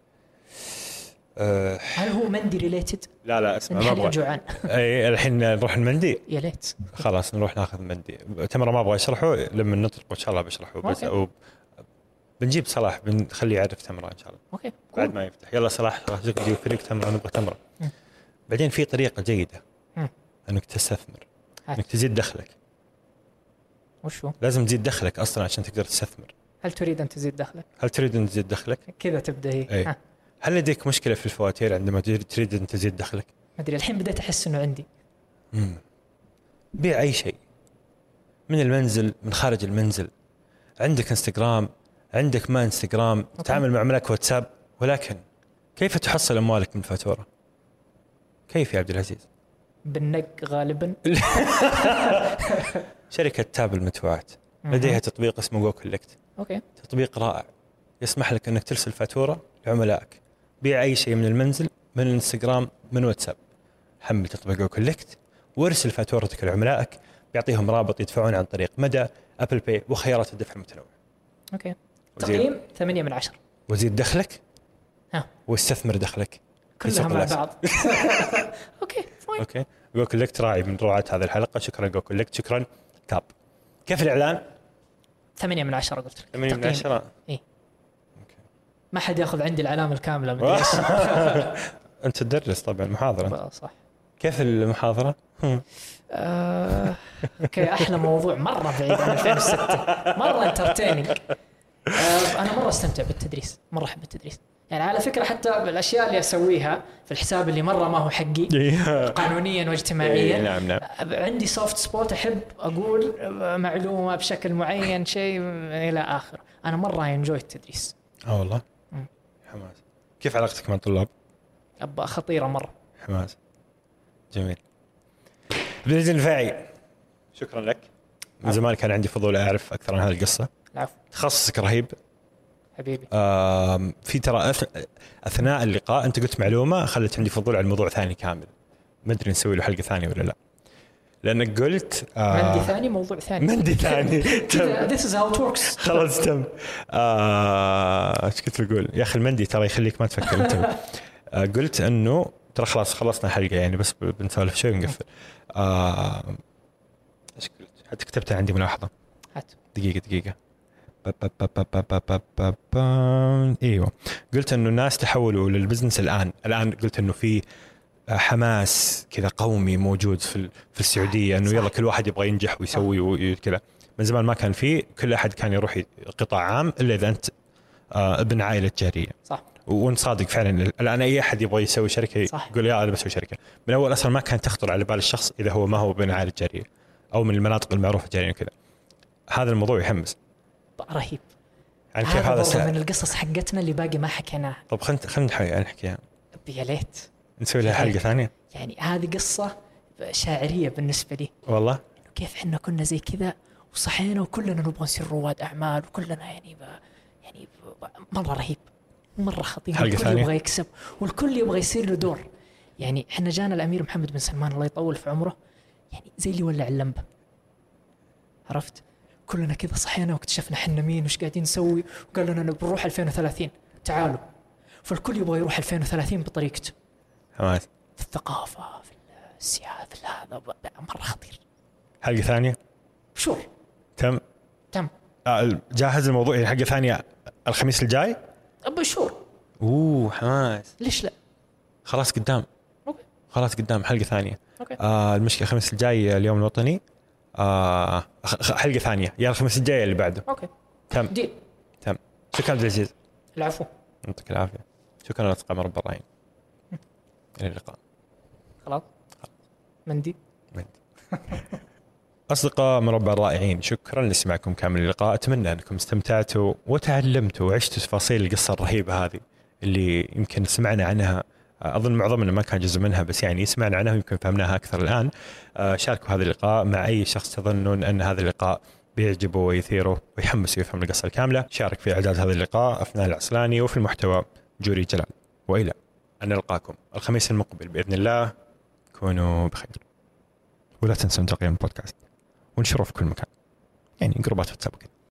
آه هل هو مندي ريليتد؟ لا لا اسمع ما أبغى. جوعان. أي الحين نروح المندي. يا ليت. خلاص نروح ناخذ مندي. تمرة ما أبغى أشرحه لما نطلق إن شاء الله بشرحه بس. أو بنجيب صلاح بنخليه يعرف تمرة إن شاء الله. أوكي. بعد ما يفتح يلا صلاح راجعك دي فريق تمرة نبغى تمرة. م. بعدين في طريقة جيدة م. أنك تستثمر، هات. أنك تزيد دخلك. وشو؟ لازم تزيد دخلك أصلاً عشان تقدر تستثمر. هل تريد أن تزيد دخلك؟ هل تريد أن تزيد دخلك؟ كذا تبدأ هي. أي. هل لديك مشكلة في الفواتير عندما تريد أن تزيد دخلك؟ ما أدري الحين بدأت أحس إنه عندي. امم بيع أي شيء من المنزل من خارج المنزل، عندك انستغرام عندك ما انستغرام، تتعامل مع عملاء واتساب، ولكن كيف تحصل أموالك من الفاتورة؟ كيف يا عبد العزيز؟ بالنق غالبا. شركة تاب المدفوعات لديها تطبيق اسمه جو كولكت. أوكي. تطبيق رائع يسمح لك أنك ترسل فاتورة لعملائك، بيع أي شيء من المنزل من الانستغرام من واتساب. حمل تطبيق جو كولكت وارسل فاتورتك لعملائك، بيعطيهم رابط يدفعون عن طريق مدى، أبل باي وخيارات الدفع المتنوعة. أوكي. تقييم ثمانية من عشرة. وزيد دخلك ها واستثمر دخلك كلها مع بعض. أوكي فاين. أوكي. جو كولكت راعي من رعاة هذه الحلقة. شكرا جو كولكت. شكرا تاب. كيف الإعلان؟ ثمانية من عشرة قلت لك. ثمانية من عشرة. إيه. أوكي. ما حد يأخذ عندي العلامة الكاملة. أنت تدرس طبعا محاضرة. صح. كيف المحاضرة؟ آه، اوكي احلى موضوع مره بعيد عن ألفين وستة، مره انترتيننج. آه، انا مره استمتع بالتدريس، مره احب التدريس. يعني على فكره حتى الاشياء اللي اسويها في الحساب اللي مره ما هو حقي قانونيا واجتماعيا، نعم نعم. عندي سوفت سبوت، احب اقول معلومه بشكل معين شيء الى اخره. انا مره انجوي التدريس. اه والله حماس. كيف علاقتك مع الطلاب؟ ابا خطيره مره. حماس. جميل. عبد النفاعي شكرا لك. من زمان كان عندي فضول أعرف أكثر عن هذه القصة. العفو. تخصصك رهيب حبيبي. في ترى أثناء اللقاء أنت قلت معلومة خلت عندي فضول على الموضوع ثاني كامل، ما أدري نسوي له حلقة ثانية ولا لا، لأنك قلت آه مندي ثاني موضوع ثاني. مندي ثاني. This is how it works. خلاص تم. آه إيش كنت بقول يا أخي؟ المندي ترى يخليك ما تفكر أنت. آه قلت إنه ترى خلاص خلصنا الحلقة يعني بس بنسولف شوي ونقفل. آه إيش قلت؟ حتى كتبتها عندي ملاحظة. هات. دقيقة دقيقة. با با با با با با با با با. ايوه قلت انه الناس تحولوا للبزنس الان الان قلت انه في حماس كذا قومي موجود في في السعوديه، انه يلا كل واحد يبغى ينجح ويسوي وكذا. من زمان ما كان فيه، كل احد كان يروح قطاع عام الا اذا انت آه ابن عائلة جارية. صح. وانت صادق فعلا. الآن أي أحد يبغى يسوي شركة صح. يقول يا أنا بسوي شركة، من أول أصلا ما كان تخطر على بال الشخص إذا هو ما هو ابن عائلة جارية أو من المناطق المعروفة جارية كذا. هذا الموضوع يحمس رهيب. يعني كيف هذا سهل. من القصص حقتنا اللي باقي ما حكيناها. طب خلنا خلنا نحكيها. يا ليت نسوي لها حلقة ثانية. يعني هذه قصة شاعرية بالنسبة لي والله. كيف إحنا كنا زي كذا وصحينا وكلنا نبغى نصير رواد أعمال وكلنا يعني ب... يعني ب... مرة رهيب مرة خطير. الكل يبغى يكسب والكل يبغى يصير له دور. يعني إحنا جانا الأمير محمد بن سلمان الله يطول في عمره يعني زي اللي ولع اللمبة. عرفت كلنا كذا صحينا واكتشفنا حنا مين وش قاعدين نسوي وقال لنا بنروح ألفين وثلاثين تعالوا. فالكل يبغى يروح ألفين وثلاثين بطريقته. حماس. في الثقافة في السياسة في هذا مرة خطير. حلقة ثانية. شور. تم. تم. آه جاهز الموضوع يعني حلقة ثانية الخميس الجاي. أبو شور. أوه حماس. ليش لا؟ خلاص قدام. أوكي. خلاص قدام حلقة ثانية. أوكي. آه المشكلة الخميس الجاي اليوم الوطني. آه حلقة ثانية يا الخميس الجاي اللي بعده. أوكي. تم. دي. تم. شكرا عبد العزيز. العفو. يعطيك العافية. شكرا لأصدقاء مربع الرأيين. إلى اللقاء. خلاص. مندي. مندي. أصدقاء مربع الرائعين شكرا لسماعكم كامل اللقاء. أتمنى أنكم استمتعتوا وتعلمتوا وعشتوا تفاصيل القصة الرهيبة هذه اللي يمكن سمعنا عنها. أظن معظمنا ما كان جزء منها بس يعني سمعنا عنها ويمكن فهمناها أكثر الآن. شاركوا هذا اللقاء مع أي شخص تظنون أن هذا اللقاء بيعجبه ويثيره ويحمسه يفهم القصة الكاملة. شارك في إعداد هذا اللقاء أفنان العسلاني وفي المحتوى جوري جلال. وإلى أن نلقاكم الخميس المقبل بإذن الله. كونوا بخير ولا تنسوا تقييم البودكاست ونشره في كل مكان يعني جروبات واتساب وكذا.